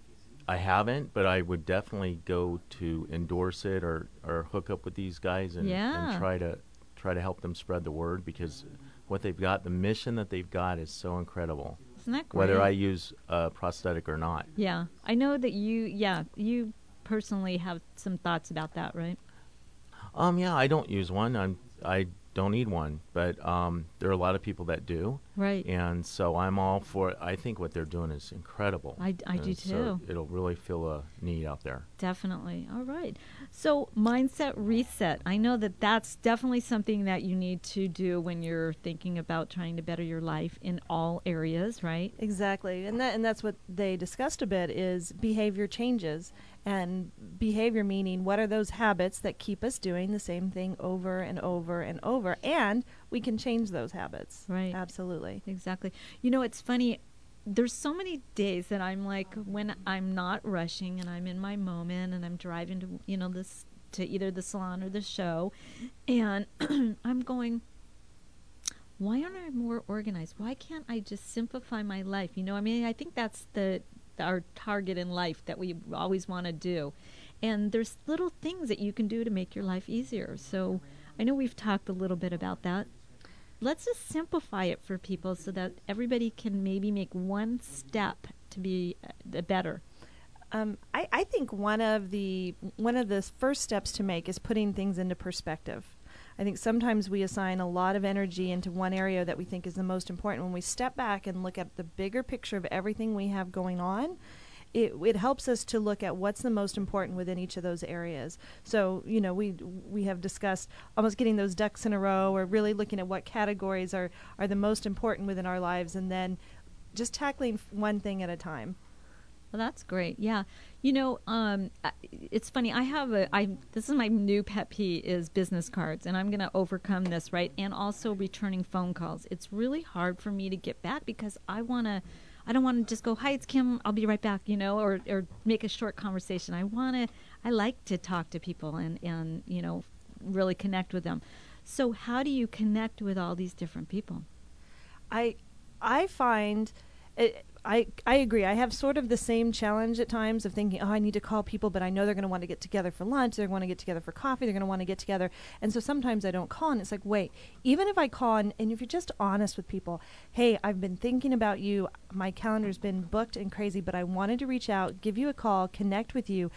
I haven't, but I would definitely go to endorse it or, or hook up with these guys and, Yeah. and try to try to help them spread the word, because what they've got, the mission that they've got, is so incredible. Isn't that great? Whether I use a prosthetic or not. Yeah. I know that you, yeah, you personally have some thoughts about that, right? Um, yeah, I don't use one. I'm I don't need one, but um, there are a lot of people that do. Right. And so I'm all for it. I think what they're doing is incredible. I, I do And so too. it'll really fill a need out there. Definitely. All right. So, mindset reset. I know that that's definitely something that you need to do when you're thinking about trying to better your life in all areas, right? Exactly. And that and that's what they discussed a bit, is behavior changes. And behavior meaning, what are those habits that keep us doing the same thing over and over and over? And we can change those habits. Right. Absolutely. Exactly. You know, it's funny. there's so many days that I'm like, when I'm not rushing and I'm in my moment and I'm driving to, you know, this to either the salon or the show, and I'm going, why aren't I more organized? Why can't I just simplify my life? You know, I mean, I think that's the our target in life that we always want to do. And there's little things that you can do to make your life easier. So I know we've talked a little bit about that. Let's just simplify it for people so that everybody can maybe make one step to be uh, better. Um, I, I think one of the one of the first steps to make is putting things into perspective. I think sometimes we assign a lot of energy into one area that we think is the most important. When we step back and look at the bigger picture of everything we have going on, it, it helps us to look at what's the most important within each of those areas. So, you know, we we have discussed almost getting those ducks in a row, or really looking at what categories are, are the most important within our lives, and then just tackling one thing at a time. Well, that's great. Yeah. You know, um, it's funny. I have a, I, this is my new pet peeve is business cards, and I'm going to overcome this, right? And also returning phone calls. It's really hard for me to get back because I want to, I don't want to just go, hi, it's Kim, I'll be right back, you know, or, or make a short conversation. I want to, I like to talk to people and, and, you know, really connect with them. So how do you connect with all these different people? I, I find it, I, I agree. I have sort of the same challenge at times of thinking, oh, I need to call people, but I know they're going to want to get together for lunch. They're going to get together for coffee. They're going to want to get together. And so sometimes I don't call, and it's like, wait, even if I call, and, and if you're just honest with people, hey, I've been thinking about you. My calendar's been booked and crazy, but I wanted to reach out, give you a call, connect with you.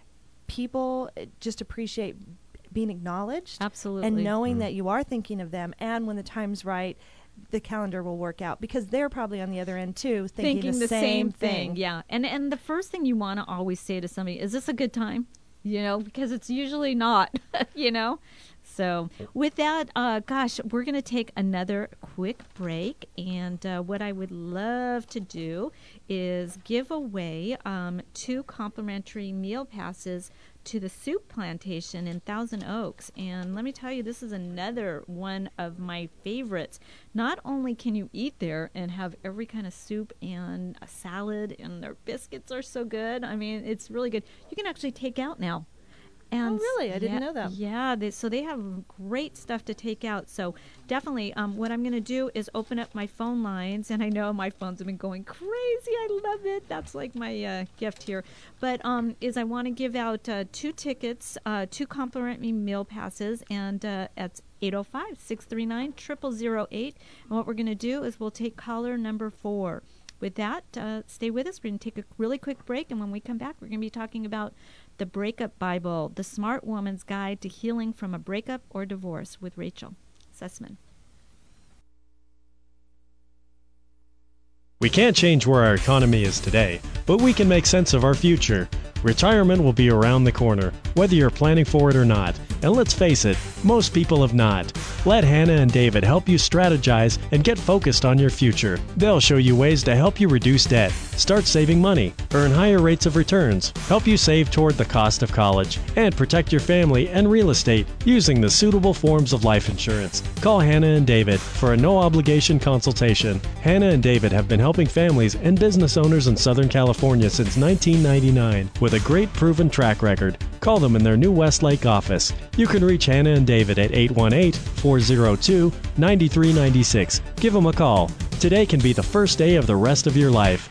People just appreciate being acknowledged. Absolutely. And knowing mm. that you are thinking of them, and when the time's right, the calendar will work out, because they're probably on the other end too, thinking, thinking the, the same, same thing. thing. Yeah, and and the first thing you want to always say to somebody is, "This a good time?" You know, because it's usually not. You know, so with that, uh, gosh, we're going to take another quick break, and uh, what I would love to do is give away um, two complimentary meal passes to the Soup Plantation in Thousand Oaks. And let me tell you, this is another one of my favorites. Not only can you eat there and have every kind of soup and a salad, and their biscuits are so good. I mean, it's really good. You can actually take out now. And oh, really? I didn't yeah, know that. Yeah, they, so they have great stuff to take out. So definitely um, what I'm going to do is open up my phone lines. And I know my phones have been going crazy. I love it. That's like my uh, gift here. But um, is I want to give out uh, two tickets, uh, two complimentary meal passes. And uh, it's eight oh five, six three nine, zero zero zero eight. And what we're going to do is we'll take caller number four. With that, uh, stay with us. We're going to take a really quick break. And when we come back, we're going to be talking about the Breakup Bible, the Smart Woman's Guide to Healing from a Breakup or Divorce with Rachel Sussman. We can't change where our economy is today, but we can make sense of our future. Retirement will be around the corner, whether you're planning for it or not. And let's face it, most people have not. Let Hannah and David help you strategize and get focused on your future. They'll show you ways to help you reduce debt, start saving money, earn higher rates of returns, help you save toward the cost of college, and protect your family and real estate using the suitable forms of life insurance. Call Hannah and David for a no-obligation consultation. Hannah and David have been helping families and business owners in Southern California since nineteen ninety-nine with a great proven track record. Call them in their new Westlake office. You can reach Hannah and David at eight one eight, four oh two, nine three nine six. Give them a call. Today can be the first day of the rest of your life.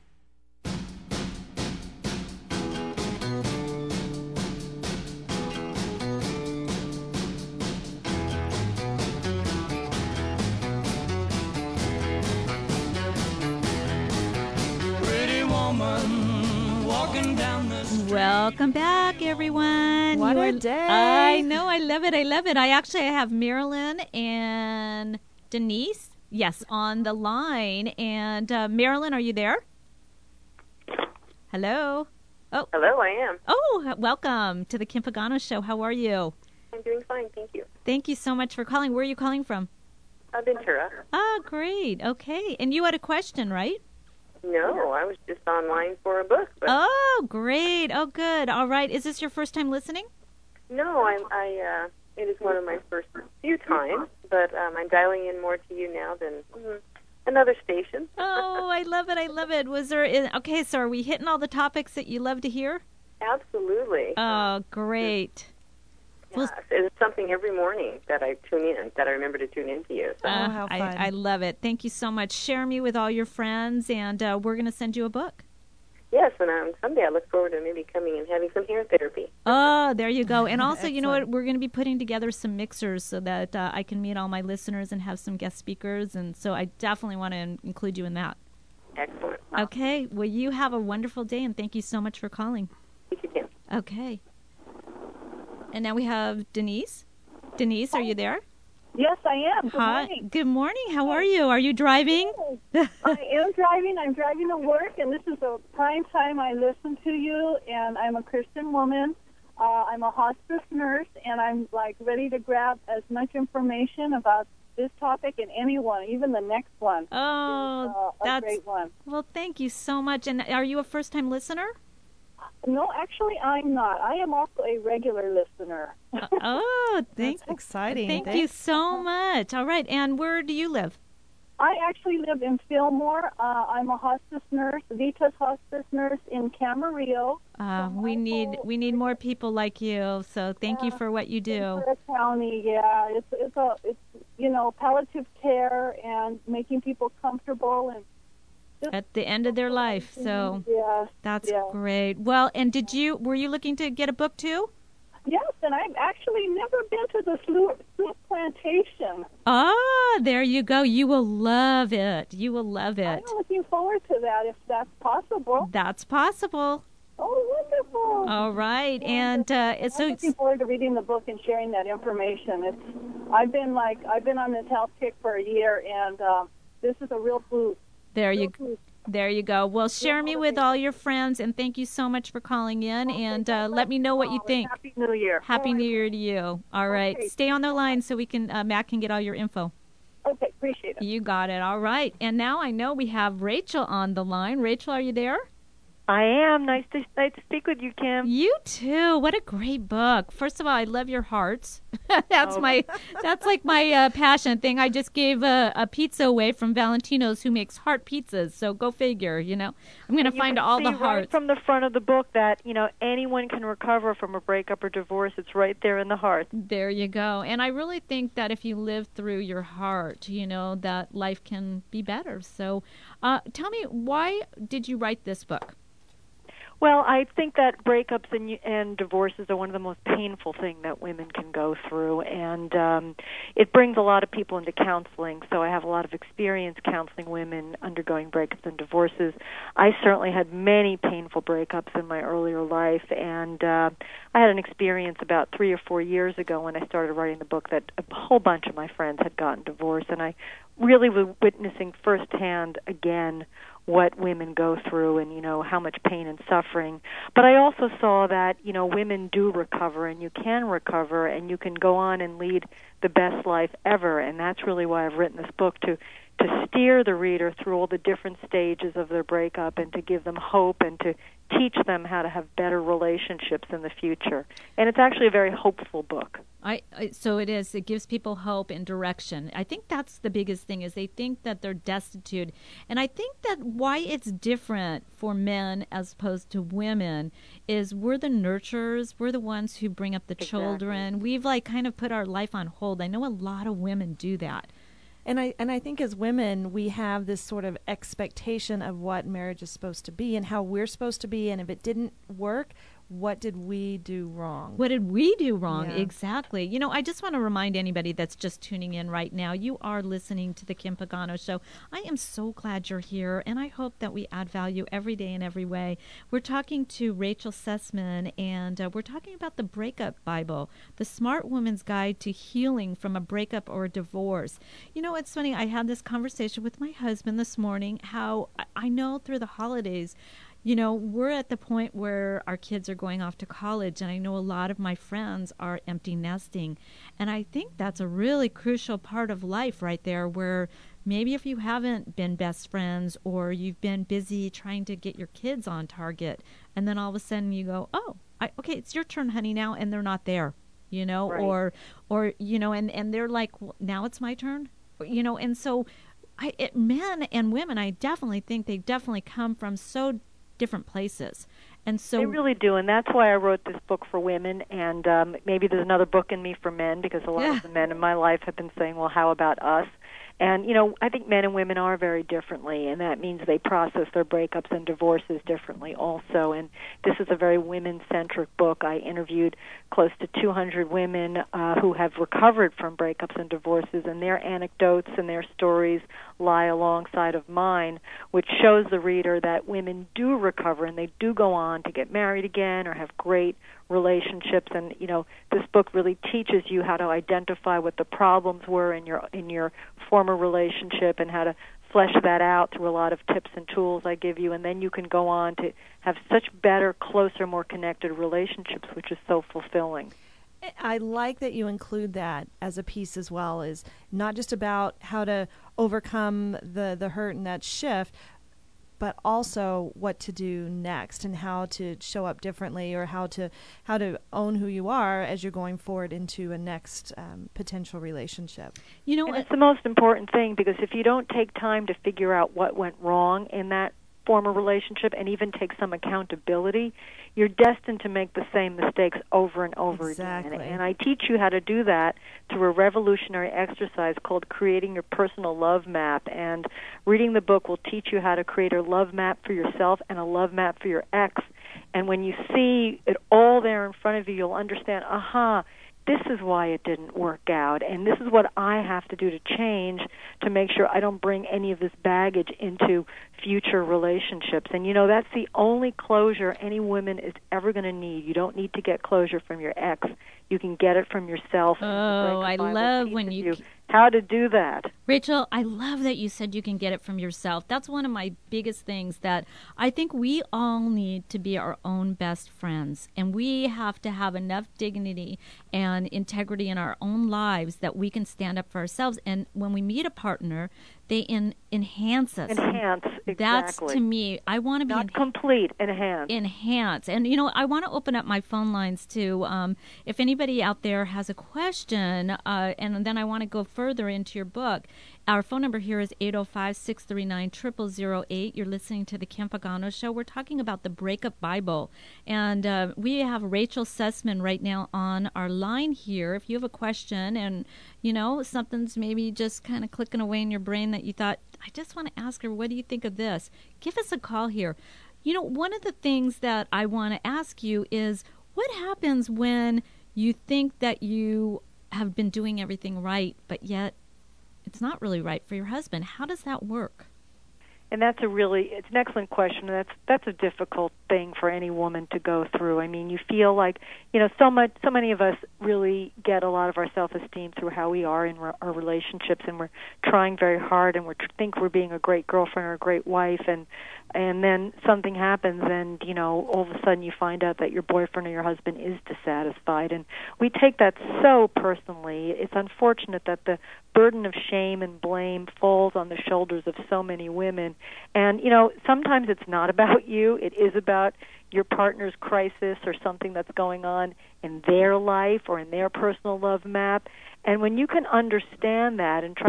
Welcome back, everyone. What You a are- day. I know. I love it. I love it. I actually have Marilyn and Denise, yes, on the line. And uh, Marilyn, are you there? Hello? Oh, Hello, I am. Oh, welcome to the Kim Pagano Show. How are you? I'm doing fine, thank you. Thank you so much for calling. Where are you calling from? Uh, Ventura. Oh, great. Okay. And you had a question, right? No, I was just online for a book. But Oh, great. Oh, good. All right. Is this your first time listening? No, I'm, I. Uh, it is one of my first few times, but um, I'm dialing in more to you now than mm, another station. Oh, I love it. I love it. Was there, okay, so are we hitting all the topics that you love to hear? Absolutely. Oh, great. Yes, it's something every morning that I tune in, that I remember to tune into you. So. Uh, how fun. I, I love it. Thank you so much. Share me with all your friends, and uh, we're going to send you a book. Yes, and um, someday I look forward to maybe coming and having some hair therapy. Oh, there you go. And also, you know what? We're going to be putting together some mixers so that uh, I can meet all my listeners and have some guest speakers. And so I definitely want to in- include you in that. Excellent. Okay. Well, you have a wonderful day, and thank you so much for calling. Thank you, Kim. Okay. And now we have Denise. Denise, are you there? Yes, I am. Good Hi. morning. Good morning. How are you? Are you driving? I am driving. I'm driving to work, and this is a prime time I listen to you, and I'm a Christian woman. Uh, I'm a hospice nurse, and I'm, like, ready to grab as much information about this topic and any one, even the next one. Oh, is, uh, a that's great one. Well, thank you so much. And are you a first-time listener? No, actually, I'm not. I am also a regular listener. uh, oh, thank, That's exciting. Thank Thanks. you so much. All right, and where do you live? I actually live in Fillmore. Uh, I'm a hospice nurse, Vitas hospice nurse in Camarillo. Uh, we need we need more people like you. So thank you for what you do. Ventura County, yeah, it's it's a it's you know palliative care and making people comfortable and just at the end of their life. So yes, that's yes. great. Well, and did you were you looking to get a book too? Yes, and I've actually never been to the Sloop, Sloop Plantation. Ah, there you go. You will love it. You will love it. I'm looking forward to that if that's possible. That's possible. Oh, wonderful. All right. And uh, I'm so looking forward to reading the book and sharing that information. It's I've been like I've been on this health kick for a year, and um, this is a real boost. There real you boost. There you go. Well, share me with all your friends, and thank you so much for calling in, and uh, let me know what you think. Happy New Year. Happy New Year to you. All right. Okay. Stay on the line so we can, uh, Matt can get all your info. Okay, appreciate it. You got it. All right. And now I know we have Rachel on the line. Rachel, are you there? I am. Nice to nice to speak with you, Kim. You too. What a great book. First of all, I love your hearts. that's Oh. my that's like my uh, passion thing. I just gave a, a pizza away from Valentino's, who makes heart pizzas. So go figure. You know, I'm going to You find can all see the right hearts from the front of the book that you know anyone can recover from a breakup or divorce. It's right there in the heart. There you go. And I really think that if you live through your heart, you know, that life can be better. So uh, tell me, why did you write this book? Well, I think that breakups and and divorces are one of the most painful things that women can go through, and um, it brings a lot of people into counseling. So I have a lot of experience counseling women undergoing breakups and divorces. I certainly had many painful breakups in my earlier life, and uh, I had an experience about three or four years ago when I started writing the book that a whole bunch of my friends had gotten divorced, and I really was witnessing firsthand again what women go through and, you know, how much pain and suffering. But I also saw that, you know, women do recover, and you can recover, and you can go on and lead the best life ever. And that's really why I've written this book, to to steer the reader through all the different stages of their breakup and to give them hope and to teach them how to have better relationships in the future. And it's actually a very hopeful book. I, I so it is. It gives people hope and direction. I think that's the biggest thing, is they think that they're destitute. And I think that why it's different for men as opposed to women is we're the nurturers. We're the ones who bring up the Exactly. children. We've like kind of put our life on hold. I know a lot of women do that. And I and I think as women, we have this sort of expectation of what marriage is supposed to be and how we're supposed to be. And if it didn't work, what did we do wrong? What did we do wrong? Yeah. Exactly. You know, I just want to remind anybody that's just tuning in right now, you are listening to the Kim Pagano Show. I am so glad you're here, and I hope that we add value every day in every way. We're talking to Rachel Sussman, and uh, we're talking about the Breakup Bible, the Smart Woman's Guide to Healing from a Breakup or a Divorce. You know, it's funny, I had this conversation with my husband this morning, how I- I know through the holidays, you know, we're at the point where our kids are going off to college, and I know a lot of my friends are empty nesting. And I think that's a really crucial part of life right there, where maybe if you haven't been best friends or you've been busy trying to get your kids on target, and then all of a sudden you go, oh, I, okay, it's your turn, honey, now, and they're not there, you know, Right. or, or you know, and, and they're like, well, now it's my turn, you know, and so I it, men and women, I definitely think they definitely come from so different places. And so they really do, and that's why I wrote this book for women, and um, maybe there's another book in me for men, because a lot Yeah. of the men in my life have been saying, well, how about us? And, you know, I think men and women are very differently, and that means they process their breakups and divorces differently also. And this is a very women-centric book. I interviewed close to two hundred women uh, who have recovered from breakups and divorces, and their anecdotes and their stories lie alongside of mine, which shows the reader that women do recover and they do go on to get married again or have great relationships. And, you know, this book really teaches you how to identify what the problems were in your in your former relationship and how to flesh that out through a lot of tips and tools I give you, and then you can go on to have such better, closer, more connected relationships, which is so fulfilling. I like that you include that as a piece as well, is not just about how to overcome the, the hurt and that shift, but also what to do next and how to show up differently, or how to how to own who you are as you're going forward into a next um, potential relationship. You know, and it's the most important thing, because if you don't take time to figure out what went wrong in that former relationship and even take some accountability, you're destined to make the same mistakes over and over Exactly. again. And I teach you how to do that through a revolutionary exercise called creating your personal love map. And reading the book will teach you how to create a love map for yourself and a love map for your ex. And when you see it all there in front of you, you'll understand, aha, this is why it didn't work out, and this is what I have to do to change to make sure I don't bring any of this baggage into future relationships. And, you know, that's the only closure any woman is ever going to need. You don't need to get closure from your ex. You can get it from yourself. Oh, I love when you... you how to do that. Rachel, I love that you said you can get it from yourself. That's one of my biggest things, that I think we all need to be our own best friends. And we have to have enough dignity and integrity in our own lives that we can stand up for ourselves. And when we meet a partner, they in, enhance us. Enhance, exactly. That's, to me, I want to be... Not complete, enhance. Enhance. And, you know, I want to open up my phone lines, too. Um, if anybody out there has a question, uh, and then I want to go further into your book, our phone number here is eight oh five, six three nine, zero zero zero eight. You're listening to the Kim Pagano Show. We're talking about the Breakup Bible. And uh, we have Rachel Sussman right now on our line here. If you have a question and, you know, something's maybe just kind of clicking away in your brain that you thought, I just want to ask her, what do you think of this? Give us a call here. You know, one of the things that I want to ask you is, what happens when you think that you have been doing everything right, but yet it's not really right for your husband? How does that work? And that's a really, it's an excellent question. That's that's a difficult thing for any woman to go through. I mean, you feel like, you know, so much, so many of us really get a lot of our self-esteem through how we are in re- our relationships, and we're trying very hard, and we tr- think we're being a great girlfriend or a great wife, and and then something happens, and, you know, all of a sudden you find out that your boyfriend or your husband is dissatisfied. And we take that so personally. It's unfortunate that the burden of shame and blame falls on the shoulders of so many women. And, you know, sometimes it's not about you. It is about your partner's crisis or something that's going on in their life or in their personal love map. And when you can understand that and try...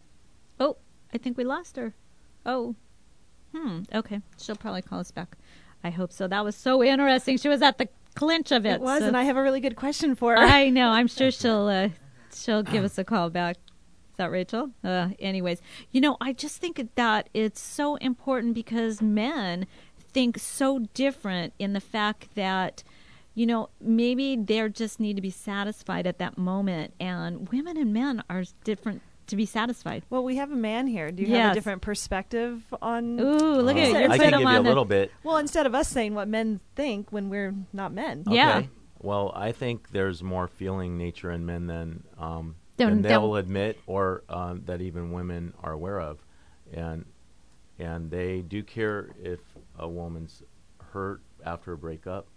Oh, I think we lost her. Oh. Hmm. Okay. She'll probably call us back. I hope so. That was so interesting. She was at the clinch of it. It was, so. and I have a really good question for her. I know. I'm sure she'll uh, she'll give us a call back. Is that Rachel? Uh, anyways, you know, I just think that it's so important, because men think so different in the fact that, you know, maybe they just need to be satisfied at that moment, and women and men are different to be satisfied. Well, we have a man here. Do you yes. have a different perspective on... Ooh, look uh, at it. I can give you a little bit. Well, instead of us saying what men think when we're not men. Okay. Yeah. Well, I think there's more feeling nature in men than... Um, Don't- than they'll don't- admit, or um, that even women are aware of, and and they do care if a woman's hurt after a breakup,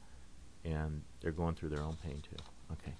and they're going through their own pain too. Okay.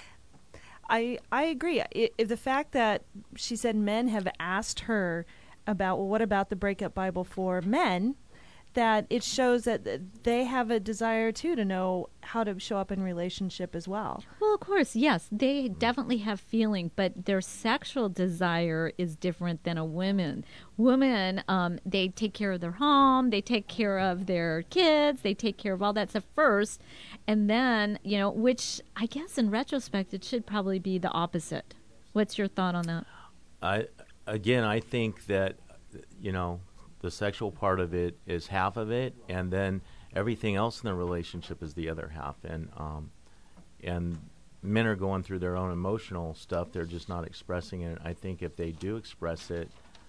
I I agree. I, if the fact that she said men have asked her about, well, what about the Breakup Bible for men? that it shows that th- they have a desire too to know how to show up in relationship as well. Well, of course, yes, they definitely have feeling, but their sexual desire is different than a woman. Women, um, they take care of their home, they take care of their kids, they take care of all that stuff first, and then, you know, which I guess in retrospect it should probably be the opposite. What's your thought on that? I again, I think that, you know, the sexual part of it is half of it, and then everything else in the relationship is the other half. And um, and men are going through their own emotional stuff; they're just not expressing it. I think if they do express it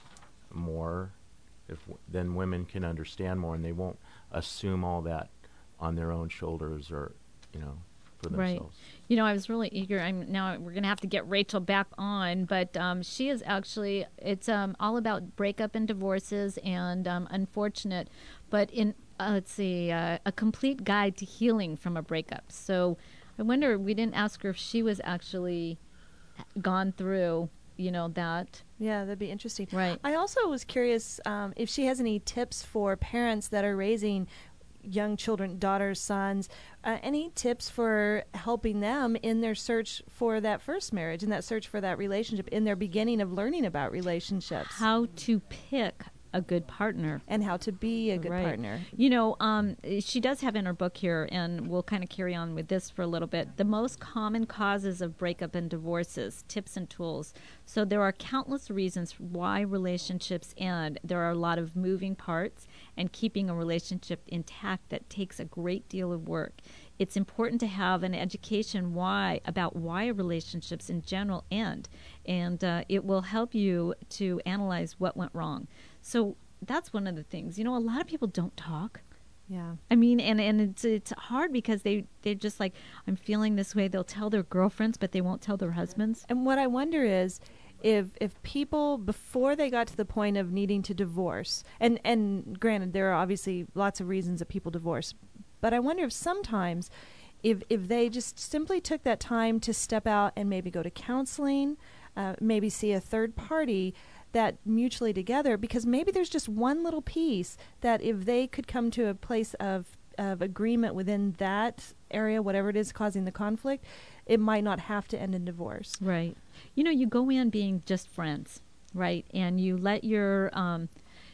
more, if then women can understand more, and they won't assume all that on their own shoulders, or you know, for themselves. Right. You know, I was really eager. I'm now we're going to have to get Rachel back on, but um, she is actually it's um, all about breakup and divorces and um, unfortunate, but in uh, let's see, uh, a complete guide to healing from a breakup. So I wonder, we didn't ask her if she was actually gone through, you know, that. Yeah, that'd be interesting. Right. I also was curious um, if she has any tips for parents that are raising young children, daughters, sons, uh, any tips for helping them in their search for that first marriage, in that search for that relationship, in their beginning of learning about relationships. How to pick a good partner. And how to be a good Right. partner. You know, um, she does have in her book here, and we'll kind of carry on with this for a little bit, the most common causes of breakup and divorces, tips and tools. So there are countless reasons why relationships end. There are a lot of moving parts, and keeping a relationship intact that takes a great deal of work. It's important to have an education why about why relationships in general end, and uh, it will help you to analyze what went wrong. So that's one of the things. You know, a lot of people don't talk. Yeah. I mean, and, and it's it's hard because they, they're just like, I'm feeling this way. They'll tell their girlfriends, but they won't tell their husbands. And what I wonder is, if if people, before they got to the point of needing to divorce, and, and granted, there are obviously lots of reasons that people divorce, but I wonder if sometimes, if if they just simply took that time to step out and maybe go to counseling, uh, maybe see a third party, that mutually together, because maybe there's just one little piece that if they could come to a place of of agreement within that area, whatever it is causing the conflict, it might not have to end in divorce. Right. You know, you go in being just friends, right? And you let your um,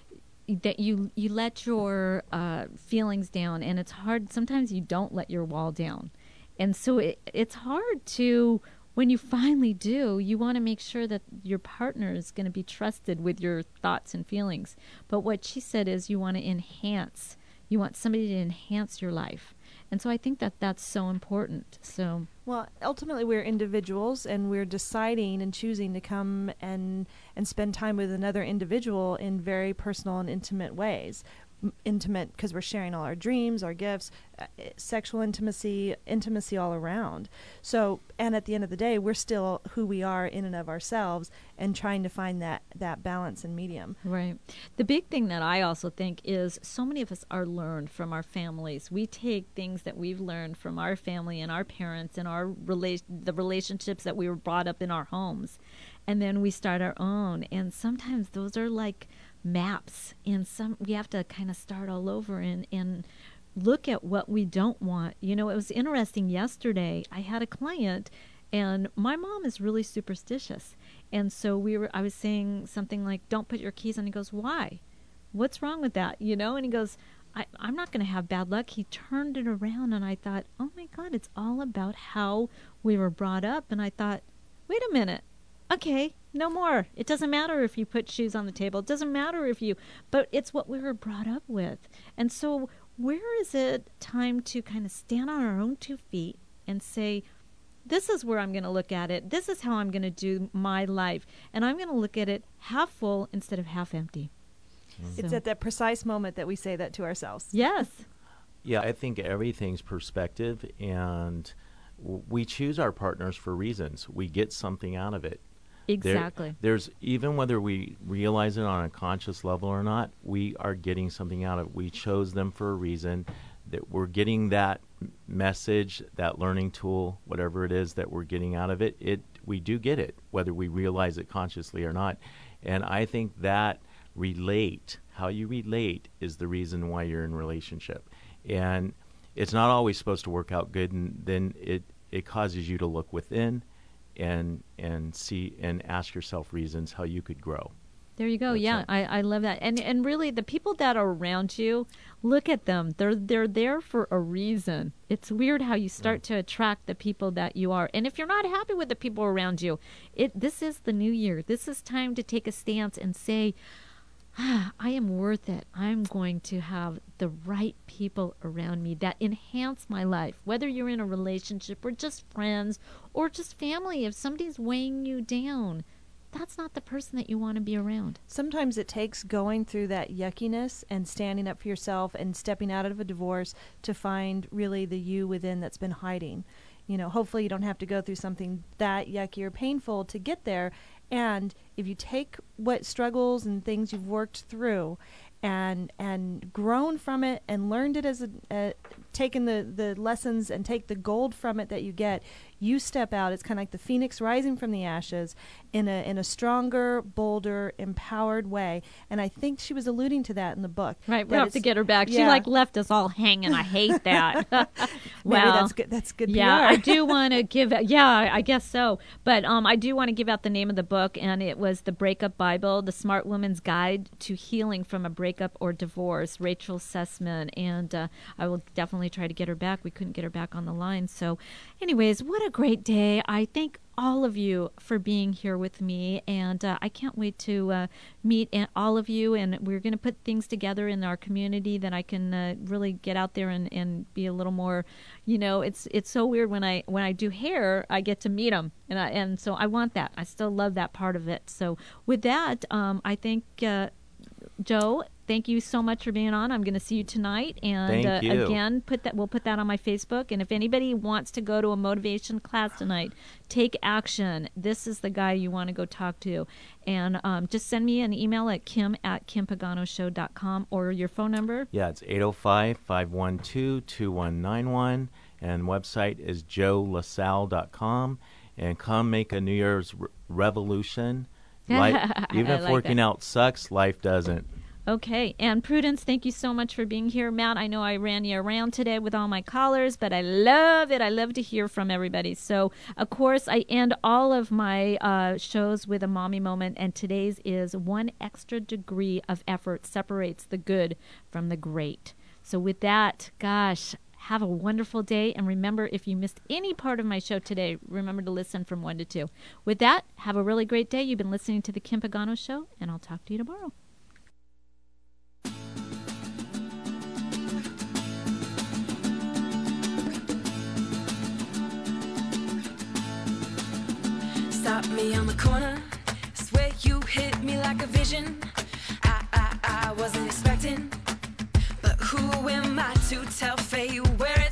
that you you let your uh, feelings down, and it's hard. Sometimes you don't let your wall down, and so it, it's hard to. When you finally do, you want to make sure that your partner is going to be trusted with your thoughts and feelings. But what she said is you want to enhance. You want somebody to enhance your life. And so I think that that's so important. So, well, ultimately we're individuals, and we're deciding and choosing to come and and spend time with another individual in very personal and intimate ways. M- intimate because we're sharing all our dreams, our gifts, uh, sexual intimacy, intimacy all around. So, and at the end of the day, we're still who we are in and of ourselves, and trying to find that, that balance and medium. Right. The big thing that I also think is so many of us are learned from our families. We take things that we've learned from our family and our parents and our rela- the relationships that we were brought up in our homes, and then we start our own. And sometimes those are like maps, and some we have to kind of start all over and and look at what we don't want. You know, it was interesting yesterday. I had a client, and my mom is really superstitious, and so we were I was saying something like, don't put your keys on. He goes, why? What's wrong with that? You know, and he goes, I, I'm not going to have bad luck. He turned it around, and I thought, oh my God, it's all about how we were brought up. And I thought, wait a minute. Okay, no more. It doesn't matter if you put shoes on the table. It doesn't matter if you, but it's what we were brought up with. And so where is it time to kind of stand on our own two feet and say, this is where I'm going to look at it. This is how I'm going to do my life. And I'm going to look at it half full instead of half empty. Mm-hmm. It's So- at that precise moment that we say that to ourselves. Yes. Yeah, I think everything's perspective, and w- we choose our partners for reasons. We get something out of it. There- Exactly. there's even whether we realize it on a conscious level or not, we are getting something out of it. We chose them for a reason. That we're getting that m- message, that learning tool, whatever it is that we're getting out of it. It we do get it, whether we realize it consciously or not. And I think that relate, how you relate is the reason why you're in a relationship. And it's not always supposed to work out good, and then it, it causes you to look within and and see and ask yourself reasons how you could grow. There you go. That's yeah, it. I, I love that. And and really, the people that are around you, look at them. They're they're there for a reason. It's weird how you start to attract the people that you are. And if you're not happy with the people around you, it this is the new year. This is time to take a stance and say, ah, I am worth it. I'm going to have the right people around me that enhance my life. Whether you're in a relationship or just friends or just family, if somebody's weighing you down, that's not the person that you want to be around. Sometimes it takes going through that yuckiness and standing up for yourself and stepping out of a divorce to find really the you within that's been hiding. You know, hopefully you don't have to go through something that yucky or painful to get there. And if you take what struggles and things you've worked through and and grown from it and learned it as a, uh, taken the, the lessons and take the gold from it that you get, you step out. It's kind of like the phoenix rising from the ashes in a in a stronger, bolder, empowered way. And I think she was alluding to that in the book. Right, we that have it's- to get her back. She yeah. like left us all hanging. I hate that. Maybe well, that's good. That's good. Yeah, P R. I do want to give. Yeah, I guess so. But um, I do want to give out the name of the book, and it was The Breakup Bible: The Smart Woman's Guide to Healing from a Breakup or Divorce. Rachel Sussman, and uh, I will definitely try to get her back. We couldn't get her back on the line. So, anyways, what a great day! I thank all of you for being here with me, and uh, I can't wait to uh, meet a- all of you, and we're going to put things together in our community that I can uh, really get out there and, and be a little more, you know, it's it's so weird when I when I do hair, I get to meet them, and I, and so I want that. I still love that part of it. So with that, um, I think uh, Joe, thank you so much for being on. I'm going to see you tonight, and Thank uh, you. again, put that we'll put that on my Facebook. And if anybody wants to go to a motivation class tonight, take action. This is the guy you want to go talk to, and um, just send me an email at kim at kim pagano show dot com or your phone number. Yeah, it's eight oh five, five one two, two one nine one, and website is joe lasalle dot com. And come make a New Year's re- revolution. Life, even I if like working that. out sucks, life doesn't. Okay, and Prudence, thank you so much for being here. Matt, I know I ran you around today with all my callers, but I love it. I love to hear from everybody. So, of course, I end all of my uh, shows with a mommy moment, and today's is one extra degree of effort separates the good from the great. So with that, gosh, have a wonderful day, and remember, if you missed any part of my show today, remember to listen from one to two. With that, have a really great day. You've been listening to The Kim Pagano Show, and I'll talk to you tomorrow. Stop me on the corner, swear you hit me like a vision. I, I, I wasn't expecting, but who am I to tell fate where it's